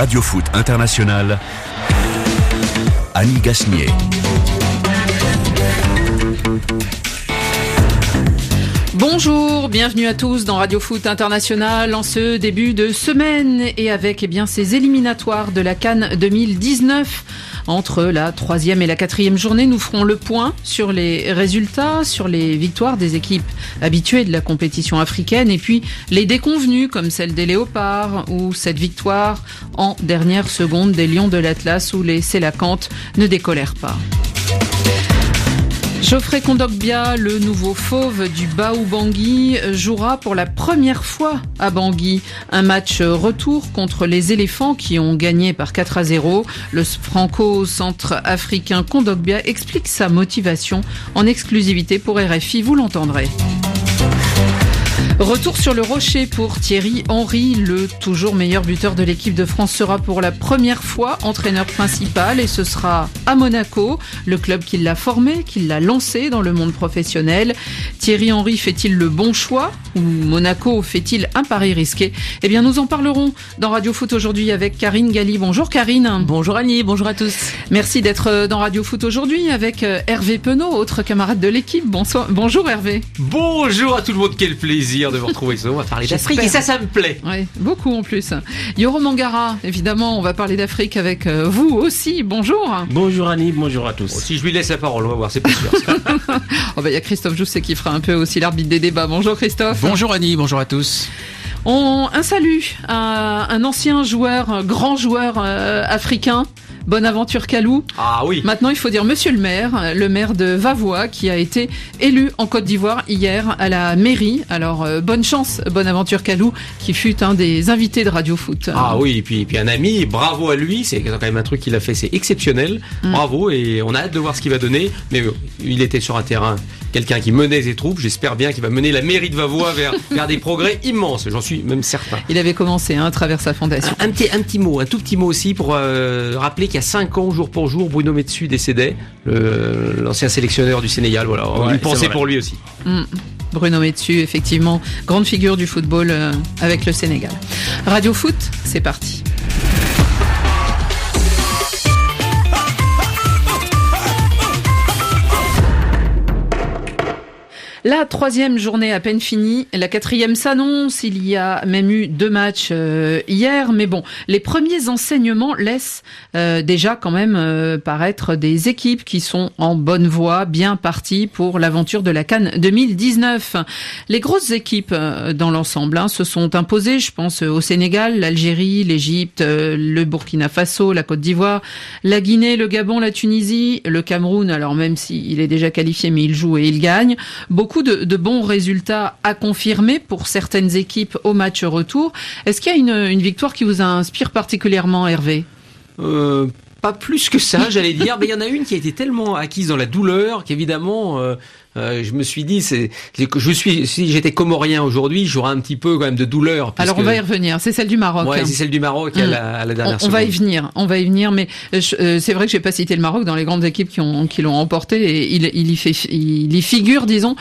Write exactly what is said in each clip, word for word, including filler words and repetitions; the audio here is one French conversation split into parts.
Radio Foot International, Annie Gasnier. Bonjour, bienvenue à tous dans Radio Foot International en ce début de semaine et avec eh bien ces éliminatoires de la CAN deux mille dix-neuf. Entre la troisième et la quatrième journée, nous ferons le point sur les résultats, sur les victoires des équipes habituées de la compétition africaine et puis les déconvenues comme celle des Léopards ou cette victoire en dernière seconde des Lions de l'Atlas où les Sélacantes ne décollèrent pas. Geoffrey Kondogbia, le nouveau fauve du Baou Bangui, jouera pour la première fois à Bangui. Un match retour contre les éléphants qui ont gagné par quatre à zéro. Le franco-centrafricain Kondogbia explique sa motivation en exclusivité pour R F I. Vous l'entendrez. Retour sur le rocher pour Thierry Henry, le toujours meilleur buteur de l'équipe de France sera pour la première fois entraîneur principal et ce sera à Monaco, le club qui l'a formé, qui l'a lancé dans le monde professionnel. Thierry Henry fait-il le bon choix ou Monaco fait-il un pari risqué ? Eh bien nous en parlerons dans Radio Foot aujourd'hui avec Karine Galli. Bonjour Karine. Bonjour Annie, bonjour à tous. Merci d'être dans Radio Foot aujourd'hui avec Hervé Penaud, autre camarade de l'équipe. Bonsoir. Bonjour Hervé. Bonjour à tout le monde, quel plaisir de vous retrouver. On va parler d'Afrique et ça, ça me plaît. Oui, beaucoup en plus. Yoro Mangara, évidemment, on va parler d'Afrique avec vous aussi. Bonjour. Bonjour Annie, bonjour à tous. Bon, si je lui laisse la parole, on va voir, c'est pas sûr. oh bah, y a Christophe Jousset qui fera un peu aussi l'arbitre des débats. Bonjour Christophe. Bonjour Annie, bonjour à tous. On, un salut à un ancien joueur, un grand joueur euh, africain. Bonaventure Kalou. Ah oui. Maintenant, il faut dire Monsieur le maire, le maire de Vavois, qui a été élu en Côte d'Ivoire hier à la mairie. Alors, euh, bonne chance, Bonaventure Kalou, qui fut un des invités de Radio Foot. Ah oui, et puis, et puis un ami, bravo à lui, c'est quand même un truc qu'il a fait, c'est exceptionnel. Mm. Bravo, et on a hâte de voir ce qu'il va donner. Mais il était sur un terrain, quelqu'un qui menait ses troupes. J'espère bien qu'il va mener la mairie de Vavois vers, vers des progrès immenses, j'en suis même certain. Il avait commencé hein, à travers sa fondation. Un, un, petit, un petit mot, un tout petit mot aussi pour euh, rappeler qu'il y a cinq ans, jour pour jour, Bruno Metsu décédait, le, l'ancien sélectionneur du Sénégal. Voilà, ouais, une pensée pour lui aussi. Mmh. Bruno Metsu, effectivement, grande figure du football euh, avec le Sénégal. Radio Foot, c'est parti. La troisième journée à peine finie, la quatrième s'annonce, il y a même eu deux matchs euh, hier, mais bon, les premiers enseignements laissent euh, déjà quand même euh, paraître des équipes qui sont en bonne voie, bien parties pour l'aventure de la CAN deux mille dix-neuf. Les grosses équipes euh, dans l'ensemble hein, se sont imposées, je pense au Sénégal, l'Algérie, l'Égypte, euh, le Burkina Faso, la Côte d'Ivoire, la Guinée, le Gabon, la Tunisie, le Cameroun, alors même s'il est déjà qualifié, mais il joue et il gagne. Beaucoup De, de bons résultats à confirmer pour certaines équipes au match retour. Est-ce qu'il y a une, une victoire qui vous inspire particulièrement, Hervé ? euh, Pas plus que ça, j'allais dire. Mais il y en a une qui a été tellement acquise dans la douleur qu'évidemment... Euh Euh, je me suis dit, c'est, je suis, si j'étais comorien aujourd'hui, j'aurais un petit peu quand même de douleur. Alors on va y revenir. C'est celle du Maroc. Ouais, hein. c'est celle du Maroc à, la, à la dernière on, seconde. On va y venir. On va y venir. Mais euh, c'est vrai que j'ai pas cité le Maroc dans les grandes équipes qui ont, qui l'ont emporté et il, il y fait, il y figure, disons.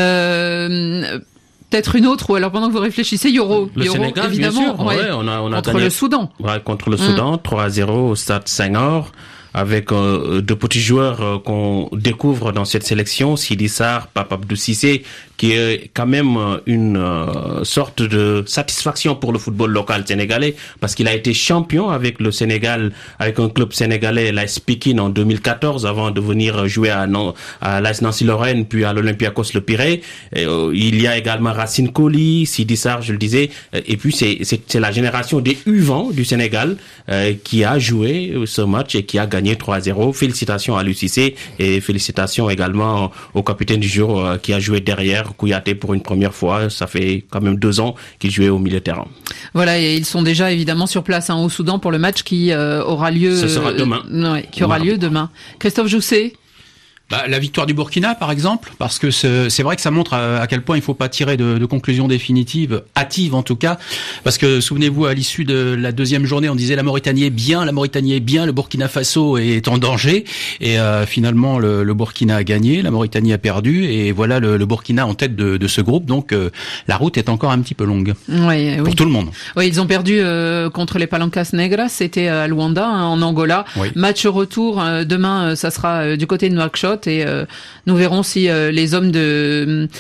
Euh, Peut-être une autre, ou alors pendant que vous réfléchissez, Yoro. Le Yoro, Sénégal, évidemment, bien sûr. ouais, Ouais, on a, on a contre gagné, le Soudan. Ouais, contre le Soudan, mmh. trois à zéro au stade Senghor. Avec euh, de petits joueurs euh, qu'on découvre dans cette sélection, Sidi Sarr, Pape Abdou Cissé, qui est quand même euh, une euh, sorte de satisfaction pour le football local sénégalais, parce qu'il a été champion avec le Sénégal, avec un club sénégalais, l'A S Pikine en deux mille quatorze, avant de venir jouer à, à l'A S Nancy-Lorraine, puis à l'Olympiakos Le Pirée. Et, euh, il y a également Racine Colli, Sidi Sarr, je le disais, et puis c'est, c'est, c'est la génération des U vingt du Sénégal euh, qui a joué ce match et qui a gagné trois à zéro. Félicitations à Aliou Cissé et félicitations également au capitaine du jour euh, qui a joué derrière Kouyaté pour une première fois. Ça fait quand même deux ans qu'il jouait au milieu de terrain. Voilà, et ils sont déjà évidemment sur place hein, au Soudan pour le match qui euh, aura lieu. Ce sera demain. Euh, ouais, qui aura lieu demain. Christophe Jousset. Bah, la victoire du Burkina, par exemple, parce que c'est, c'est vrai que ça montre à, à quel point il faut pas tirer de, de conclusions définitives, hâtives en tout cas, parce que souvenez-vous, à l'issue de la deuxième journée, on disait la Mauritanie est bien, la Mauritanie est bien, le Burkina Faso est en danger, et euh, finalement le, le Burkina a gagné, la Mauritanie a perdu, et voilà le, le Burkina en tête de, de ce groupe, donc euh, la route est encore un petit peu longue oui, pour oui. tout le monde. Oui, ils ont perdu euh, contre les Palancas Negras, c'était à Luanda, hein, en Angola. Oui. Match retour euh, demain, euh, ça sera euh, du côté de Nouakchott. Et euh, nous verrons si euh, les hommes de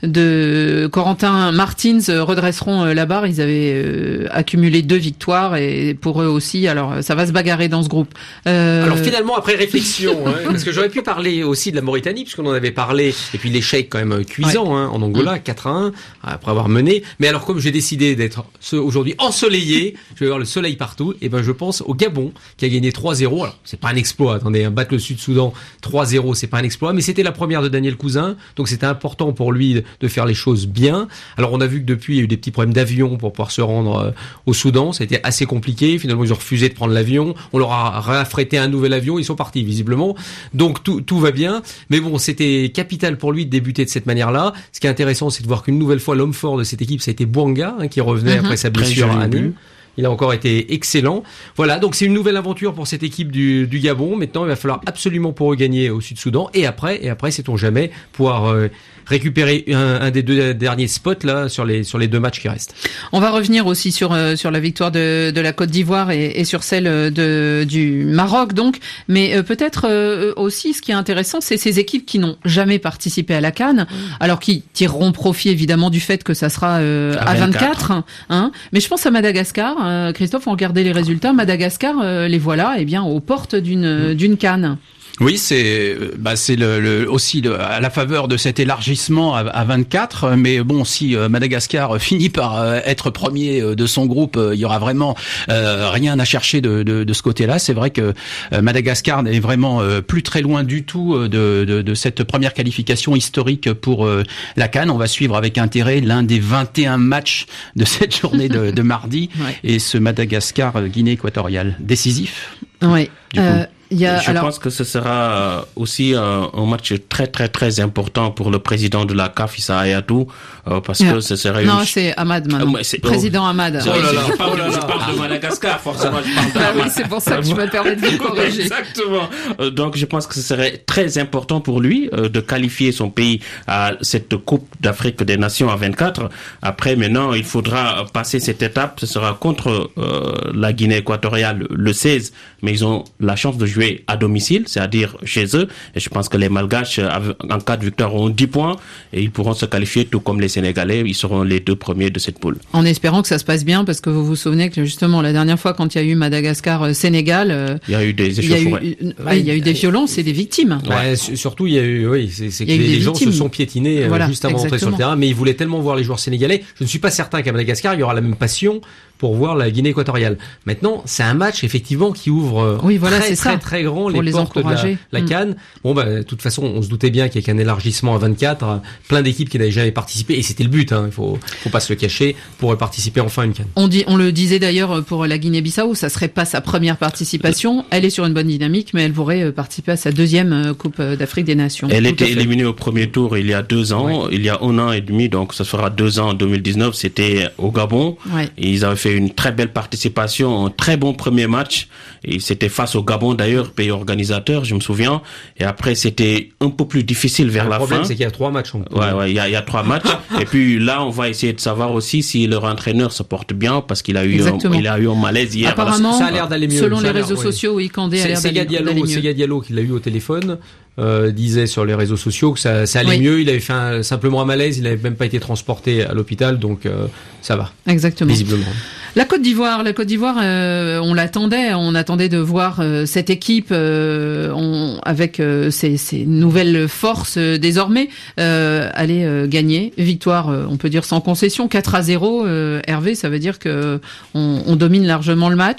de Corentin Martins euh, redresseront euh, la barre. Ils avaient euh, accumulé deux victoires et pour eux aussi. Alors ça va se bagarrer dans ce groupe. Euh... Alors finalement, après réflexion, hein, parce que j'aurais pu parler aussi de la Mauritanie puisqu'on en avait parlé, et puis l'échec quand même cuisant, ouais. hein, en Angola, mmh. quatre à un après avoir mené. Mais alors comme j'ai décidé d'être aujourd'hui ensoleillé, je vais voir le soleil partout. Et ben je pense au Gabon qui a gagné trois zéro. Alors c'est pas un exploit. Attendez, hein, battre le Sud-Soudan trois zéro, c'est pas un exploit, mais c'était la première de Daniel Cousin, donc c'était important pour lui de faire les choses bien. Alors on a vu que depuis il y a eu des petits problèmes d'avion pour pouvoir se rendre euh, au Soudan, ça a été assez compliqué. Finalement ils ont refusé de prendre l'avion, on leur a raffrété un nouvel avion, ils sont partis visiblement. Donc tout tout va bien, mais bon c'était capital pour lui de débuter de cette manière-là. Ce qui est intéressant, c'est de voir qu'une nouvelle fois l'homme fort de cette équipe, ça a été Bouanga, hein, qui revenait mm-hmm. après sa blessure à Nîmes. Il a encore été excellent. Voilà, donc c'est une nouvelle aventure pour cette équipe du, du Gabon. Maintenant, il va falloir absolument pour eux gagner au Sud-Soudan. Et après, et après, sait-on jamais, pouvoir euh, récupérer un, un des deux derniers spots là sur les sur les deux matchs qui restent. On va revenir aussi sur euh, sur la victoire de de la Côte d'Ivoire et, et sur celle de du Maroc donc. Mais euh, peut-être euh, aussi, ce qui est intéressant, c'est ces équipes qui n'ont jamais participé à la CAN, mmh. alors qui tireront profit évidemment du fait que ça sera euh, à, à vingt-quatre. Hein. Mais je pense à Madagascar. Euh, Christophe, on regardait les résultats. Madagascar, euh, les voilà, eh bien, aux portes d'une, d'une CAN. Oui, c'est bah c'est le, le aussi le, à la faveur de cet élargissement à, à vingt-quatre. Mais bon, si euh, Madagascar finit par euh, être premier euh, de son groupe, euh, il y aura vraiment euh, rien à chercher de, de, de ce côté-là. C'est vrai que euh, Madagascar n'est vraiment euh, plus très loin du tout de, de, de cette première qualification historique pour euh, la CAN. On va suivre avec intérêt l'un des vingt et un matchs de cette journée de, de mardi, ouais. et ce Madagascar-Guinée équatoriale décisif. Oui. Euh, y a, Je alors... pense que ce sera aussi un, un match très très très important pour le président de la C A F, Issa Hayatou, euh, parce yeah. que ce serait non, une... c'est Ahmad maintenant. Euh, c'est... Président Ahmad. Oh là là, je parle, de, je parle de Madagascar, forcément. Je parle de ah oui, c'est pour ça que je me permets de vous corriger. Exactement. Euh, donc je pense que ce serait très important pour lui euh, de qualifier son pays à cette Coupe d'Afrique des Nations à vingt-quatre. Après, maintenant, il faudra passer cette étape. Ce sera contre euh, la Guinée équatoriale le seize, mais ils ont la chance de jouer à domicile, c'est-à-dire chez eux. Et je pense que les Malgaches, en cas de victoire, auront dix points et ils pourront se qualifier, tout comme les Sénégalais. Ils seront les deux premiers de cette poule. En espérant que ça se passe bien, parce que vous vous souvenez que justement la dernière fois, quand il y a eu Madagascar-Sénégal, euh, il y a eu des il y a eu, ouais, il y a eu des violences et des victimes. Ouais, ouais. Surtout, il y a eu, oui, c'est, c'est que les gens victimes. se sont piétinés voilà, juste avant d'entrer sur le terrain, mais ils voulaient tellement voir les joueurs sénégalais. Je ne suis pas certain qu'à Madagascar, il y aura la même passion pour voir la Guinée équatoriale. Maintenant, c'est un match effectivement qui ouvre oui, voilà, très, très, très grand les, les portes encourager. de la, la CAN. Mmh. Bon, bah, de toute façon, on se doutait bien qu'il y ait qu'un élargissement à vingt-quatre, plein d'équipes qui n'avaient jamais participé, et c'était le but, hein, il faut, faut pas se le cacher, pour participer enfin à une CAN. On dit, on le disait d'ailleurs pour la Guinée-Bissau, ça serait pas sa première participation. Elle est sur une bonne dynamique, mais elle pourrait participer à sa deuxième Coupe d'Afrique des Nations. Elle était éliminée au premier tour il y a deux ans, ouais. il y a un an et demi, donc ça fera deux ans en deux mille dix-neuf, c'était au Gabon. Ouais. Et ils avaient fait une très belle participation, un très bon premier match. Et c'était face au Gabon d'ailleurs, pays organisateur, je me souviens. Et après, c'était un peu plus difficile vers la fin. Le problème, c'est qu'il y a trois matchs. Ouais, ouais, il y a, il y a trois matchs. Et puis là, on va essayer de savoir aussi si leur entraîneur se porte bien, parce qu'il a eu, un, il a eu un malaise hier. Apparemment, ça a l'air d'aller mieux. Selon les réseaux oui. sociaux, oui, Kandé a l'air d'aller, d'aller mieux. C'est Diallo qui l'a eu au téléphone. Euh, disait sur les réseaux sociaux que ça, ça allait oui. mieux. Il avait fait un, simplement un malaise. Il n'avait même pas été transporté à l'hôpital, donc euh, ça va. Exactement. Visiblement. La Côte d'Ivoire, la Côte d'Ivoire, euh, on l'attendait, on attendait de voir euh, cette équipe euh, on, avec euh, ses, ses nouvelles forces euh, désormais euh, aller euh, gagner. Victoire, euh, on peut dire sans concession, quatre à zéro. Euh, Hervé, ça veut dire que on, on domine largement le match.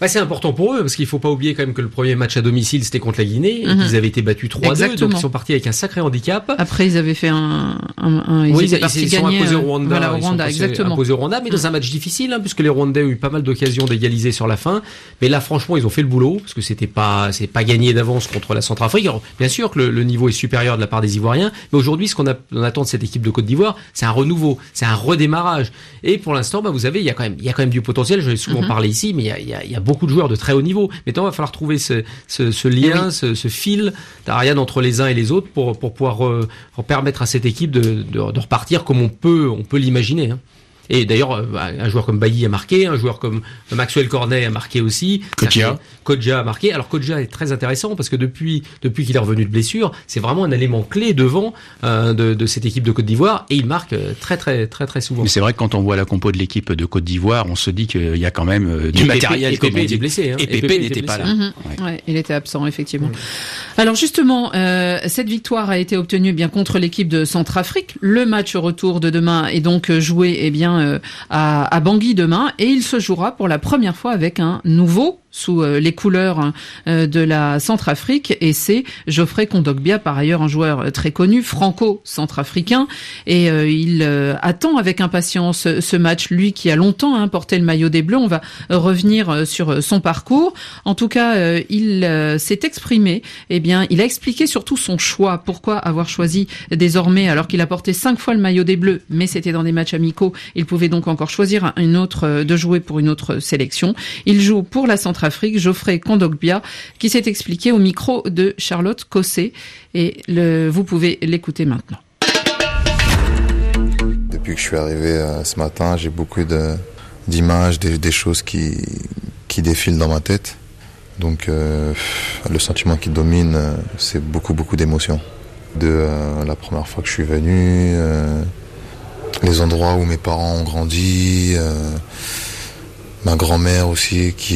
Bah, c'est important pour eux, parce qu'il faut pas oublier quand même que le premier match à domicile, c'était contre la Guinée, mm-hmm. et qu'ils avaient été battus trois deux, donc ils sont partis avec un sacré handicap. Après, ils avaient fait un, un, un ils oui, étaient ils, partis ils gagner, sont imposés au Rwanda, voilà, au Rwanda, ils sont exactement. imposés au Rwanda, mais dans un match difficile, hein, puisque les Rwandais ont eu pas mal d'occasions d'égaliser sur la fin. Mais là, franchement, ils ont fait le boulot, parce que c'était pas, c'est pas gagné d'avance contre la Centrafrique. Alors, bien sûr que le, le niveau est supérieur de la part des Ivoiriens, mais aujourd'hui, ce qu'on a, on attend de cette équipe de Côte d'Ivoire, c'est un renouveau, c'est un redémarrage. Et pour l'instant, bah, vous savez, il y a quand même, il y a quand même du potentiel. Je l'ai souvent mm-hmm. parlé ici, mais il y a, il y a, il y a beaucoup de joueurs de très haut niveau. Maintenant, il va falloir trouver ce, ce, ce lien, oui. ce, ce fil d'Ariane entre les uns et les autres pour, pour pouvoir euh, pour permettre à cette équipe de, de, de repartir comme on peut, on peut l'imaginer. Hein. Et d'ailleurs, un joueur comme Bailly a marqué, un joueur comme Maxwell Cornet a marqué aussi. Kodja. Kodja a marqué. Alors Kodja est très intéressant parce que depuis depuis qu'il est revenu de blessure, c'est vraiment un élément clé devant euh, de, de cette équipe de Côte d'Ivoire et il marque très très très très souvent. Mais c'est vrai que quand on voit la compo de l'équipe de Côte d'Ivoire, on se dit qu'il y a quand même euh, du et matériel. Et Pépé était blessé. Hein. Et Pépé n'était pas là. Mmh. Ouais. Ouais, il était absent effectivement. Mmh. Alors justement, euh, cette victoire a été obtenue eh bien contre l'équipe de Centrafrique. Le match retour de demain est donc joué eh bien euh, à à Bangui demain et il se jouera pour la première fois avec un nouveau sous les couleurs de la Centrafrique et c'est Geoffrey Kondogbia, par ailleurs un joueur très connu, franco-centrafricain et euh, il euh, attend avec impatience ce match, lui qui a longtemps hein, porté le maillot des Bleus. On va revenir sur son parcours. En tout cas, euh, il euh, s'est exprimé, eh bien, il a expliqué surtout son choix, pourquoi avoir choisi désormais, alors qu'il a porté cinq fois le maillot des Bleus, mais c'était dans des matchs amicaux, il pouvait donc encore choisir une autre, de jouer pour une autre sélection. Il joue pour la Centrafrique. Afrique, Geoffrey Kondogbia, qui s'est expliqué au micro de Charlotte Cossé. Et le, vous pouvez l'écouter maintenant. Depuis que je suis arrivé euh, ce matin, j'ai beaucoup de, d'images, des, des choses qui, qui défilent dans ma tête. Donc euh, le sentiment qui domine, euh, c'est beaucoup, beaucoup d'émotions. De euh, la première fois que je suis venu, euh, les endroits où mes parents ont grandi... Euh, ma grand-mère aussi qui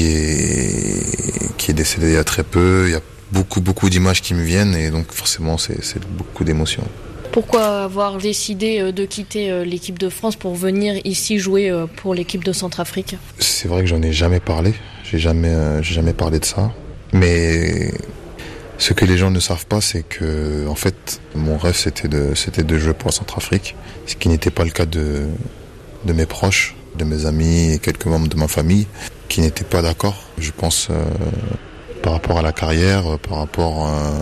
est qui est décédée il y a très peu. Il y a beaucoup beaucoup d'images qui me viennent et donc forcément c'est c'est beaucoup d'émotions. Pourquoi avoir décidé de quitter l'équipe de France pour venir ici jouer pour l'équipe de Centrafrique ? C'est vrai que j'en ai jamais parlé. J'ai jamais j'ai jamais parlé de ça. Mais ce que les gens ne savent pas, c'est que en fait mon rêve c'était de c'était de jouer pour la Centrafrique, ce qui n'était pas le cas de de mes proches, de mes amis et quelques membres de ma famille qui n'étaient pas d'accord, je pense, euh, par rapport à la carrière, euh, par rapport euh,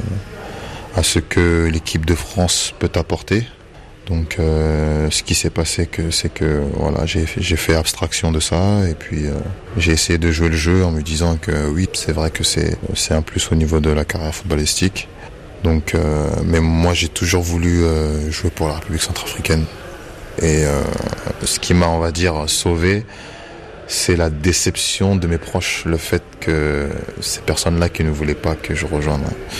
à ce que l'équipe de France peut apporter. Donc euh, ce qui s'est passé, que, c'est que voilà, j'ai, j'ai fait abstraction de ça et puis euh, j'ai essayé de jouer le jeu en me disant que oui, c'est vrai que c'est, c'est un plus au niveau de la carrière footballistique. Donc, euh, mais moi j'ai toujours voulu euh, jouer pour la République centrafricaine. Et euh, ce qui m'a, on va dire, sauvé, c'est la déception de mes proches, le fait que ces personnes-là qui ne voulaient pas que je rejoigne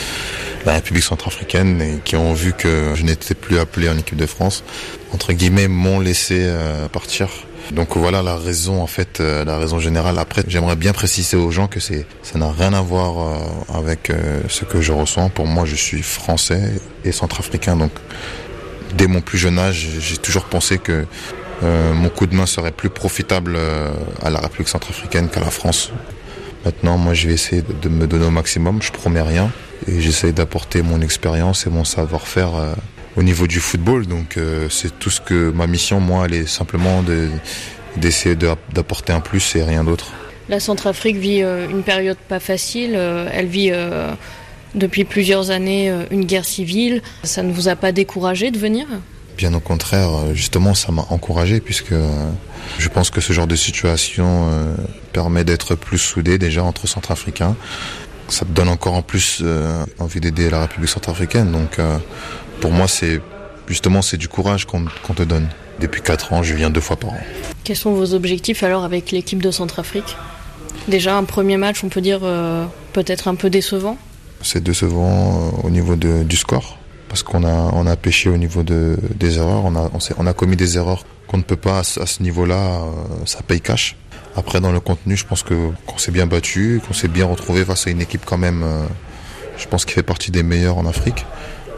la République centrafricaine et qui ont vu que je n'étais plus appelé en équipe de France, entre guillemets, m'ont laissé euh, partir. Donc voilà la raison, en fait, euh, la raison générale. Après, j'aimerais bien préciser aux gens que c'est, ça n'a rien à voir euh, avec euh, ce que je ressens. Pour moi, je suis français et centrafricain, donc dès mon plus jeune âge, j'ai toujours pensé que euh, mon coup de main serait plus profitable euh, à la République centrafricaine qu'à la France. Maintenant, moi, je vais essayer de, de me donner au maximum. Je promets rien et j'essaie d'apporter mon expérience et mon savoir-faire euh, au niveau du football. Donc, euh, c'est tout ce que ma mission, moi, elle est simplement de, d'essayer de, d'apporter un plus et rien d'autre. La Centrafrique vit euh, une période pas facile. Euh, elle vit euh, depuis plusieurs années euh, une guerre civile. Ça ne vous a pas découragé de venir ? Bien au contraire, justement, ça m'a encouragé puisque euh, je pense que ce genre de situation euh, permet d'être plus soudé déjà entre Centrafricains. Ça te donne encore en plus euh, envie d'aider la République centrafricaine. Donc, euh, pour moi, c'est justement c'est du courage qu'on, qu'on te donne. Depuis quatre ans, je viens deux fois par an. Quels sont vos objectifs alors avec l'équipe de Centrafrique ? Déjà, un premier match, on peut dire euh, peut-être un peu décevant ? C'est décevant euh, au niveau de, du score. Parce qu'on a, on a pêché au niveau de, des erreurs, on a, on, on a commis des erreurs qu'on ne peut pas à ce, à ce niveau-là, euh, ça paye cash. Après, dans le contenu, je pense que, qu'on s'est bien battu, qu'on s'est bien retrouvé face à une équipe quand même, euh, je pense qui fait partie des meilleurs en Afrique.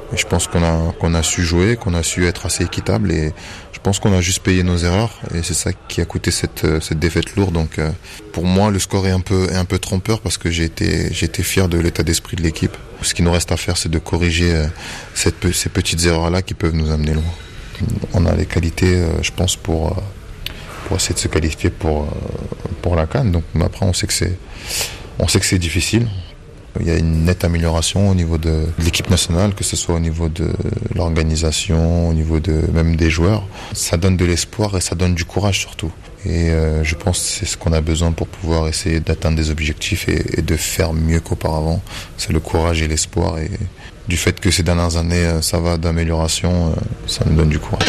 Et je pense qu'on a, qu'on a su jouer, qu'on a su être assez équitable et je pense qu'on a juste payé nos erreurs et c'est ça qui a coûté cette, cette défaite lourde. Donc, euh, pour moi, le score est un peu, est un peu trompeur parce que j'ai été, j'ai été fier de l'état d'esprit de l'équipe. Ce qu'il nous reste à faire, c'est de corriger euh, cette, ces petites erreurs-là qui peuvent nous amener loin. On a les qualités, euh, je pense, pour, euh, pour essayer de se qualifier pour, euh, pour la CAN. Donc, après, on sait que c'est, on sait que c'est difficile. Il y a une nette amélioration au niveau de l'équipe nationale, que ce soit au niveau de l'organisation, au niveau de même des joueurs. Ça donne de l'espoir et ça donne du courage surtout. Et euh, je pense que c'est ce qu'on a besoin pour pouvoir essayer d'atteindre des objectifs et, et de faire mieux qu'auparavant. C'est le courage et l'espoir. Et du fait que ces dernières années, ça va d'amélioration, ça nous donne du courage.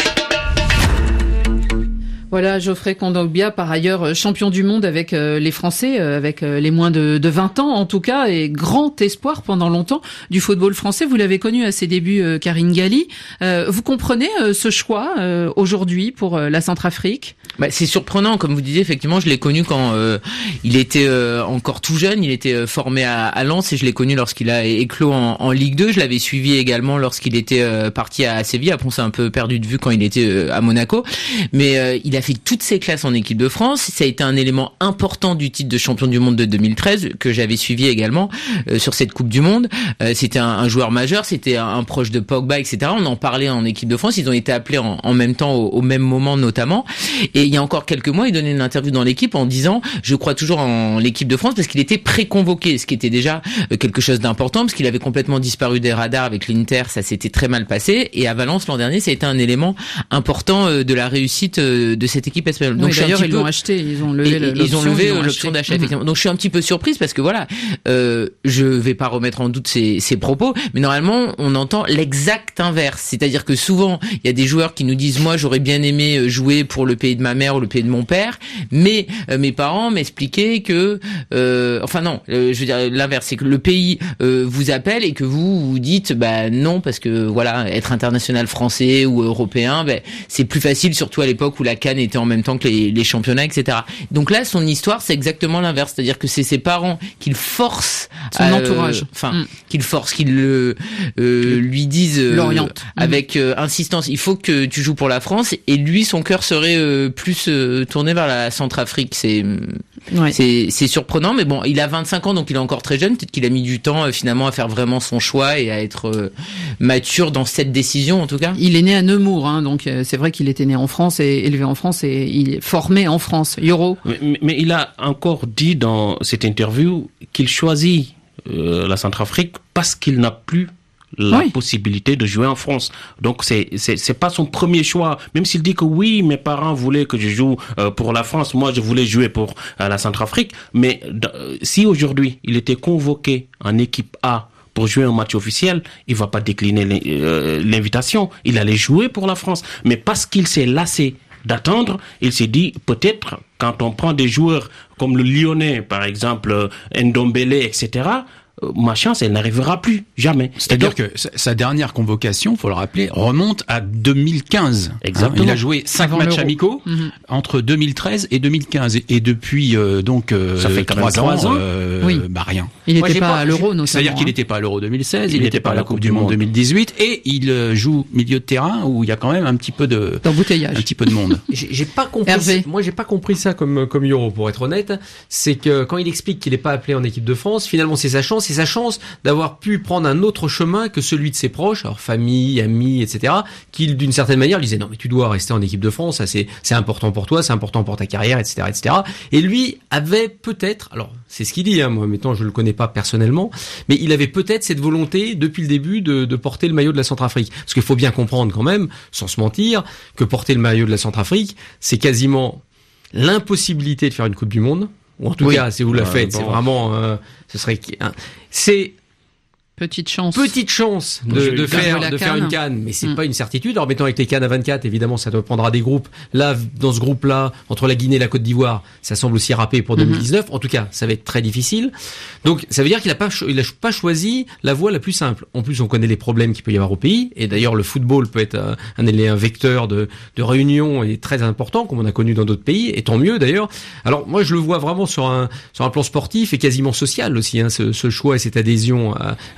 Voilà, Geoffrey Kondogbia, par ailleurs champion du monde avec euh, les Français, euh, avec euh, les moins de, de vingt ans en tout cas, et grand espoir pendant longtemps du football français. Vous l'avez connu à ses débuts, euh, Karine Galli. Euh, vous comprenez euh, ce choix euh, aujourd'hui pour euh, la Centrafrique ? Bah, c'est surprenant, comme vous disiez, effectivement, je l'ai connu quand euh, il était euh, encore tout jeune, il était euh, formé à, à Lens et je l'ai connu lorsqu'il a éclos en, en Ligue deux. Je l'avais suivi également lorsqu'il était euh, parti à Séville. Après, on s'est un peu perdu de vue quand il était euh, à Monaco, mais euh, il a fait toutes ses classes en équipe de France. Ça a été un élément important du titre de champion du monde de deux mille treize que j'avais suivi également euh, sur cette Coupe du Monde. Euh, c'était un, un joueur majeur, c'était un, un proche de Pogba, et cetera. On en parlait en équipe de France. Ils ont été appelés en, en même temps, au, au même moment notamment. Et il y a encore quelques mois, il donnait une interview dans l'équipe en disant « Je crois toujours en l'équipe de France » parce qu'il était pré-convoqué, ce qui était déjà quelque chose d'important parce qu'il avait complètement disparu des radars avec l'Inter, ça s'était très mal passé. Et à Valence l'an dernier, ça a été un élément important de la réussite de cette équipe espagnole. Donc oui, d'ailleurs, ils peu... l'ont acheté, ils ont levé, le, ils ont levé ils ont acheté. l'option d'achat, mmh. effectivement. Donc je suis un petit peu surprise parce que voilà, euh, je vais pas remettre en doute ces, ces propos, mais normalement, on entend l'exact inverse. C'est-à-dire que souvent, il y a des joueurs qui nous disent « Moi, j'aurais bien aimé jouer pour le pays de ma mère ou le pays de mon père, mais euh, mes parents m'expliquaient que, euh, enfin non, euh, je veux dire l'inverse, c'est que le pays euh, vous appelle et que vous vous dites bah non parce que voilà, être international français ou européen, bah, c'est plus facile, surtout à l'époque où la CAN était en même temps que les, les championnats, et cetera. Donc là, son histoire, c'est exactement l'inverse, c'est-à-dire que c'est ses parents qui le forcent, son à, entourage, enfin, euh, mm. qui le forcent, qui le euh, lui disent euh, l'oriente avec euh, insistance. Il faut que tu joues pour la France, et lui, son cœur serait euh, plus euh, tourné vers la Centrafrique. C'est ouais. c'est c'est surprenant, mais bon, il a vingt-cinq ans, donc il est encore très jeune. Peut-être qu'il a mis du temps euh, finalement à faire vraiment son choix et à être euh, mature dans cette décision, en tout cas. Il est né à Nemours, hein, donc euh, c'est vrai qu'il était né en France et élevé en France et il est formé en France. Yoro. Mais, mais il a encore dit dans cette interview qu'il choisit euh, la Centrafrique parce qu'il n'a plus la oui. possibilité de jouer en France. Donc c'est c'est c'est pas son premier choix, même s'il dit que oui, mes parents voulaient que je joue euh, pour la France, moi je voulais jouer pour euh, la Centrafrique, mais euh, si aujourd'hui il était convoqué en équipe A pour jouer un match officiel, il va pas décliner l'invitation, il allait jouer pour la France, mais parce qu'il s'est lassé d'attendre, il s'est dit peut-être quand on prend des joueurs comme le Lyonnais par exemple, Ndombele, et cetera, ma chance, elle n'arrivera plus, jamais. C'est-à-dire donc, que sa dernière convocation, faut le rappeler, remonte à deux mille quinze. Exactement. Hein, il a joué cinq Avant matchs l'Euro. amicaux mm-hmm. entre deux mille treize et deux mille quinze. Et, et depuis euh, donc euh, ça fait trois ans, euh, oui. bah rien. Il n'était pas, pas à l'Euro, notamment. C'est-à-dire qu'il n'était pas à l'Euro deux mille seize, il n'était pas à la Coupe du Monde deux mille dix-huit, et il euh, joue milieu de terrain où il y a quand même un petit peu de d'embouteillage, un petit peu de monde. J'ai, j'ai pas compris. Hervé. Moi, j'ai pas compris ça comme comme Yoro, pour être honnête. C'est que quand il explique qu'il n'est pas appelé en équipe de France, finalement, c'est sa chance, c'est sa chance d'avoir pu prendre un autre chemin que celui de ses proches, alors famille, amis, et cetera, qui d'une certaine manière lui disaient non mais tu dois rester en équipe de France, ça c'est c'est important pour toi, c'est important pour ta carrière, et cetera, et cetera. Et lui avait peut-être, alors c'est ce qu'il dit, hein, moi maintenant je le connais pas personnellement, mais il avait peut-être cette volonté depuis le début de, de porter le maillot de la Centrafrique, parce qu'il faut bien comprendre quand même, sans se mentir, que porter le maillot de la Centrafrique, c'est quasiment l'impossibilité de faire une Coupe du Monde, ou en tout oui. cas si vous la faites, bon. c'est vraiment, euh, ce serait, hein, c'est Petite chance. Petite chance de, de faire, de faire une CAN, mais c'est mmh. pas une certitude. Alors, mettons avec les CAN à vingt-quatre, évidemment, ça prendra des groupes. Là, dans ce groupe-là, entre la Guinée et la Côte d'Ivoire, ça semble aussi râpé pour deux mille dix-neuf. Mmh. En tout cas, ça va être très difficile. Donc, ça veut dire qu'il a pas, il a pas choisi la voie la plus simple. En plus, on connaît les problèmes qu'il peut y avoir au pays. Et d'ailleurs, le football peut être un, un, un vecteur de, de réunion et très important, comme on a connu dans d'autres pays. Et tant mieux, d'ailleurs. Alors, moi, je le vois vraiment sur un, sur un plan sportif et quasiment social aussi, hein, ce, ce choix et cette adhésion à, à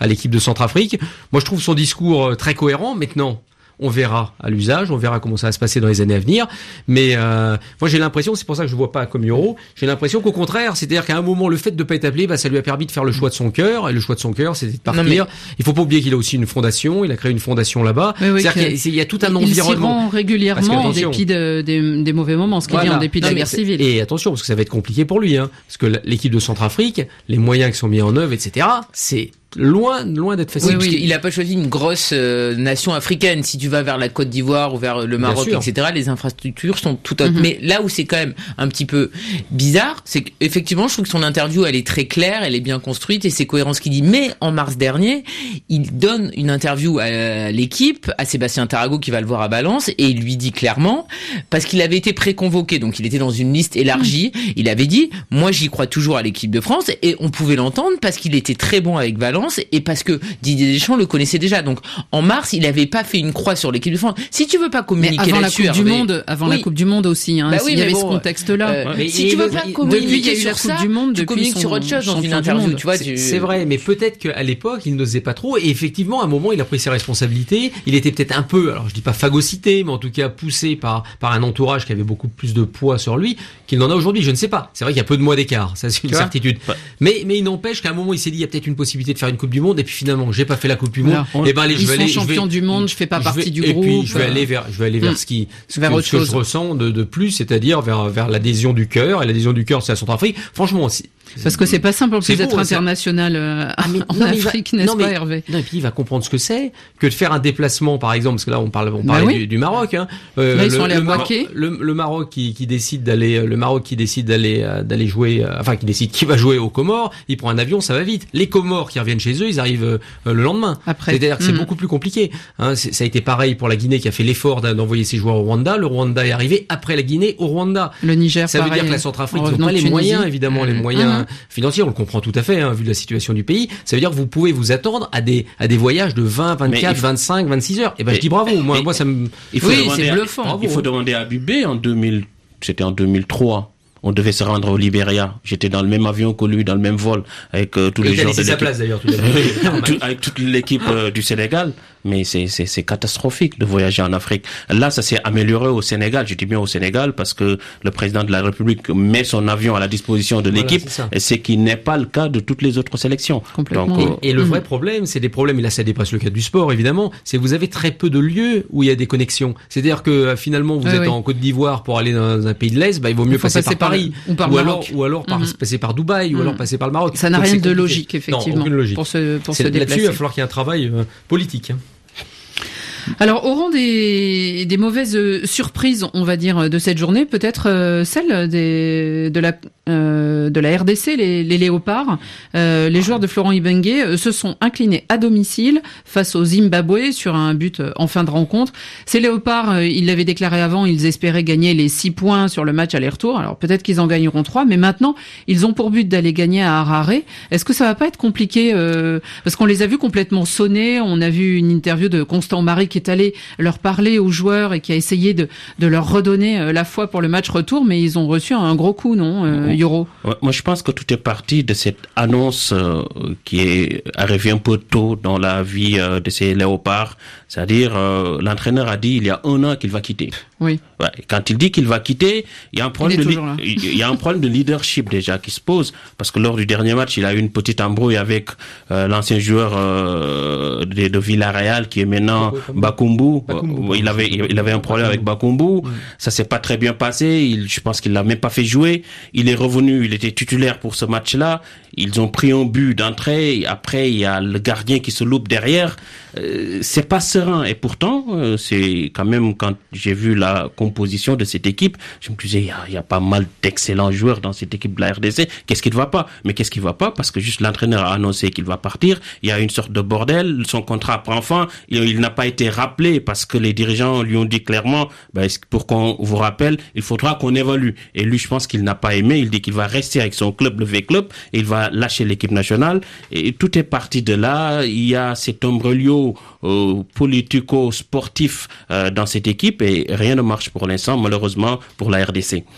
l'équipe de Centrafrique. Moi, je trouve son discours très cohérent. Maintenant, on verra à l'usage, on verra comment ça va se passer dans les années à venir. Mais euh, moi, j'ai l'impression, c'est pour ça que je ne vois pas comme Yoro, j'ai l'impression qu'au contraire, c'est-à-dire qu'à un moment, le fait de ne pas être appelé, bah, ça lui a permis de faire le choix de son cœur. Et le choix de son cœur, c'était de partir. Non, mais... Il faut pas oublier qu'il a aussi une fondation. Il a créé une fondation là-bas. Oui, oui, c'est-à-dire qu'il y a, il y a tout un il environnement. Il s'y rend régulièrement en dépit de, des, des mauvais moments, ce qu'il voilà. dit en dépit de non, la guerre civile. Et attention, parce que ça va être compliqué pour lui, hein, parce que l'équipe de Centrafrique, les moyens qui sont mis en œuvre, et cetera, c'est loin, loin d'être facile. Oui, parce qu'il a pas choisi une grosse euh, nation africaine. Si tu vas vers la Côte d'Ivoire ou vers le Maroc, et cetera, les infrastructures sont tout autres. Mm-hmm. Mais là où c'est quand même un petit peu bizarre, c'est qu'effectivement, je trouve que son interview, elle est très claire, elle est bien construite et c'est cohérent ce qu'il dit. Mais en mars dernier, il donne une interview à l'équipe, à Sébastien Tarago qui va le voir à Valence, et il lui dit clairement, parce qu'il avait été préconvoqué, donc il était dans une liste élargie, mm. il avait dit, moi j'y crois toujours à l'équipe de France, et on pouvait l'entendre parce qu'il était très bon avec Valence, et parce que Didier Deschamps le connaissait déjà. Donc en mars, il n'avait pas fait une croix sur l'équipe de France. Si tu veux pas communiquer avant là-dessus, la Coupe Hervé, du Monde, avant oui. la Coupe du Monde aussi, hein, bah oui, il y avait bon, ce contexte-là. Euh, mais si tu veux pas communiquer sur la ça, Coupe du Monde, tu communiques sur autre chose dans une interview. Tu vois, tu... c'est vrai, mais peut-être qu'à l'époque, il n'osait pas trop. Et effectivement, à un moment, il a pris ses responsabilités. Il était peut-être un peu, alors je dis pas phagocyté, mais en tout cas poussé par par un entourage qui avait beaucoup plus de poids sur lui qu'il n'en a aujourd'hui. Je ne sais pas. C'est vrai qu'il y a peu de mois d'écart, ça c'est une certitude. Mais mais il n'empêche qu'à un moment, il s'est dit, il y a peut-être une possibilité de faire une Coupe du Monde. Et puis finalement, j'ai pas fait la Coupe du Monde. Et ben allez, je vais aller champion du monde, je fais pas partie du groupe. Et puis je vais aller vers je vais aller vers ce qui ce que, ce que je ressens de de plus, c'est-à-dire vers vers l'adhésion du cœur, et l'adhésion du cœur c'est la Centrafrique. Franchement, c'est parce que c'est pas simple en plus d'être international euh, ah, mais, en non, Afrique, va, n'est-ce mais, pas, Hervé? Non, et puis il va comprendre ce que c'est que de faire un déplacement, par exemple, parce que là on parle, on parlait bah oui. du, du Maroc. Hein. Euh, là, ils le, sont allés le, à Maroc, le, le Maroc qui, qui décide d'aller, le Maroc qui décide d'aller, euh, d'aller jouer, euh, enfin qui décide qui va jouer aux Comores, il prend un avion, ça va vite. Les Comores qui reviennent chez eux, ils arrivent euh, le lendemain. Après, c'est-à-dire que c'est mmh. beaucoup plus compliqué. Hein. C'est, ça a été pareil pour la Guinée qui a fait l'effort d'envoyer ses joueurs au Rwanda. Le Rwanda est arrivé après la Guinée au Rwanda. Le Niger, ça veut pareil, dire que la Centrafrique n'ont pas les moyens, évidemment, les moyens financiers. On le comprend tout à fait, hein, vu la situation du pays. Ça veut dire que vous pouvez vous attendre à des à des voyages de vingt, vingt-quatre, faut... vingt-cinq, vingt-six heures. Et ben mais, je dis bravo. Moi, mais, moi ça me. Il faut oui, c'est bluffant. À, il faut demander à Bubé en deux mille. C'était en deux mille trois. On devait se rendre au Libéria. J'étais dans le même avion que lui, dans le même vol, avec euh, tous et les joueurs de l'équipe. Sa place d'ailleurs. Tout avec toute l'équipe euh, du Sénégal. Mais c'est, c'est, c'est catastrophique de voyager en Afrique. Là, ça s'est amélioré au Sénégal. Je dis bien au Sénégal parce que le président de la République met son avion à la disposition de l'équipe. Voilà, c'est, et c'est qui n'est pas le cas de toutes les autres sélections. Complètement. Donc, euh, et, et le mmh. vrai problème, c'est des problèmes, et là ça dépasse le cadre du sport évidemment, c'est que vous avez très peu de lieux où il y a des connexions. C'est-à-dire que finalement vous oui, êtes oui. en Côte d'Ivoire pour aller dans un pays de l'Est, bah, il vaut mieux passer, passer par Paris. Ou, par ou alors, ou alors par, mmh. passer par Dubaï, mmh. ou alors passer par le Maroc. Ça n'a Donc, rien de logique, effectivement. Non, aucune logique. Pour se, pour se là-dessus, déplacer. il va falloir qu'il y ait un travail euh, politique. Hein. Alors, au rang des, des mauvaises surprises, on va dire, de cette journée, peut-être euh, celle des, de la euh, de la R D C, les, les Léopards. Euh, les joueurs de Florent Ibenge euh, se sont inclinés à domicile face au Zimbabwe sur un but euh, en fin de rencontre. Ces Léopards, euh, ils l'avaient déclaré avant, ils espéraient gagner les six points sur le match aller-retour. Alors peut-être qu'ils en gagneront trois, mais maintenant, ils ont pour but d'aller gagner à Harare. Est-ce que ça va pas être compliqué euh, parce qu'on les a vus complètement sonnés. On a vu une interview de Constant Marie qui est allé leur parler aux joueurs et qui a essayé de, de leur redonner euh, la foi pour le match retour, mais ils ont reçu un gros coup, non, euh, Yoro? Ouais, moi, je pense que tout est parti de cette annonce euh, qui est arrivée un peu tôt dans la vie euh, de ces Léopards. C'est-à-dire, euh, l'entraîneur a dit il y a un an qu'il va quitter. Oui. Ouais, quand il dit qu'il va quitter, il y a un problème de li- il y a un problème de leadership déjà qui se pose parce que lors du dernier match, il a eu une petite embrouille avec euh, l'ancien joueur euh, de, de Villarreal qui est maintenant Bakumbu. Bakumbu. Il avait il avait un problème avec Bakumbu. Mm. Ça s'est pas très bien passé. Il, je pense qu'il l'a même pas fait jouer. Il est revenu. Il était titulaire pour ce match-là. Ils ont pris un but d'entrée. Après, il y a le gardien qui se loupe derrière. Euh, c'est pas serein. Et pourtant, euh, c'est quand même quand j'ai vu la composition de cette équipe, je me disais, il y a, il y a pas mal d'excellents joueurs dans cette équipe de la R D C. Qu'est-ce qui ne va pas? Mais qu'est-ce qui ne va pas? Parce que juste l'entraîneur a annoncé qu'il va partir. Il y a une sorte de bordel. Son contrat prend fin. Il, il n'a pas été rappelé parce que les dirigeants lui ont dit clairement, ben, pour qu'on vous rappelle, il faudra qu'on évalue. Et lui, je pense qu'il n'a pas aimé. Il dit qu'il va rester avec son club, le V-Club, et il va lâcher l'équipe nationale. Et tout est parti de là. Il y a cet imbroglio euh, politico-sportif euh, dans cette équipe et rien ne marche pour l'instant, malheureusement, pour la R D C.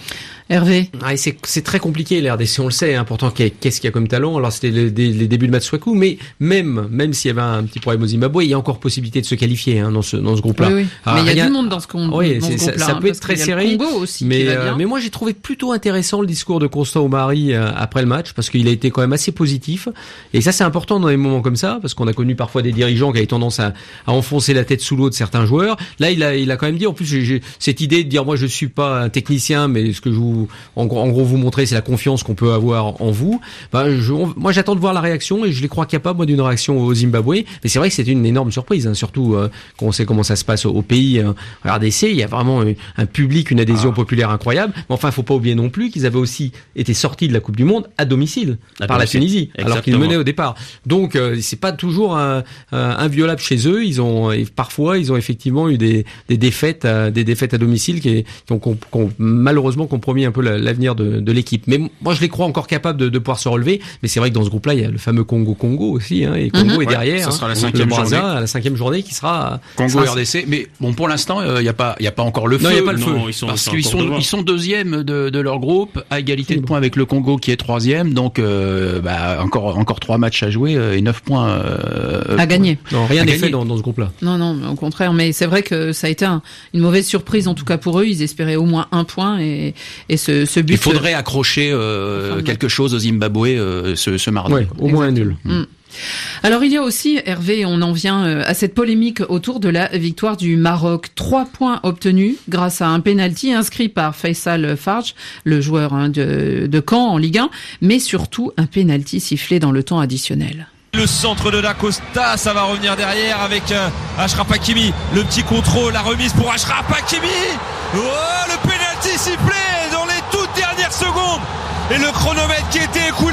Hervé. Ah, et c'est, c'est très compliqué, l'R D C, on le sait, hein, pourtant, qu'est-ce qu'il y a comme talent? Alors, c'était les, les, les débuts de Matsuaku, mais même, même s'il y avait un petit problème au Zimbabwe, il y a encore possibilité de se qualifier, hein, dans ce, dans ce groupe-là. Oui, oui. Ah, mais il y a rien... du monde dans ce, con... oui, dans ce ça, groupe-là. ça hein, peut être très serré. Le Congo aussi, mais, qui va euh, bien. mais moi, j'ai trouvé plutôt intéressant le discours de Constant Omari euh, après le match, parce qu'il a été quand même assez positif. Et ça, c'est important dans des moments comme ça, parce qu'on a connu parfois des dirigeants qui avaient tendance à, à enfoncer la tête sous l'eau de certains joueurs. Là, il a, il a quand même dit, en plus, j'ai, j'ai cette idée de dire, moi, je suis pas un technicien, mais ce que je vous, en, en gros, vous montrer, c'est la confiance qu'on peut avoir en vous. Ben, je, on, moi, j'attends de voir la réaction et je les crois capables, moi, d'une réaction au Zimbabwe. Mais c'est vrai que c'était une énorme surprise, hein, surtout euh, quand on sait comment ça se passe au, au pays. Euh, R D C, il y a vraiment un, un public, une adhésion ah. populaire incroyable. Mais enfin, faut pas oublier non plus qu'ils avaient aussi été sortis de la Coupe du Monde à domicile à par domicile. la Tunisie, Exactement. alors qu'ils menaient au départ. Donc, euh, c'est pas toujours un, un, inviolable chez eux. Ils ont et parfois, ils ont effectivement eu des, des défaites, à, des défaites à domicile qui, qui, ont, qui ont malheureusement compromis un peu la, l'avenir de, de l'équipe. Mais moi, je les crois encore capables de, de pouvoir se relever. Mais c'est vrai que dans ce groupe-là, il y a le fameux Congo-Congo aussi, hein, et Congo mm-hmm. est derrière. Ouais, ça hein, sera la cinquième journée. À la cinquième journée qui sera Congo R D C. Mais bon, pour l'instant, il euh, y a pas, il y a pas encore le feu. Non, il y a pas le feu. Non, ils sont, parce ils qu'ils sont, ils sont deuxièmes de, de leur groupe, à égalité de points avec le Congo qui est troisième. Donc, euh, bah, encore, encore trois matchs à jouer et neuf points euh, à gagner. Non, rien n'est fait dans, dans ce groupe-là. Non, non, mais au contraire. Mais c'est vrai que ça a été un, une mauvaise surprise en tout cas pour eux. Ils espéraient au moins un point et, et ce, ce but. Il faudrait accrocher euh, enfin, quelque chose au Zimbabwe euh, ce, ce mardi. Ouais, au moins un nul. Mmh. Alors il y a aussi, Hervé, on en vient à cette polémique autour de la victoire du Maroc. Trois points obtenus grâce à un penalty inscrit par Faisal Farj, le joueur hein, de, de Caen en Ligue un, mais surtout un penalty sifflé dans le temps additionnel. Le centre de Da Costa, ça va revenir derrière avec euh, Achraf Hakimi. Le petit contrôle, la remise pour Achraf Hakimi. Oh, le penalty sifflé dans les toutes dernières secondes. Et le chronomètre qui était écoulé.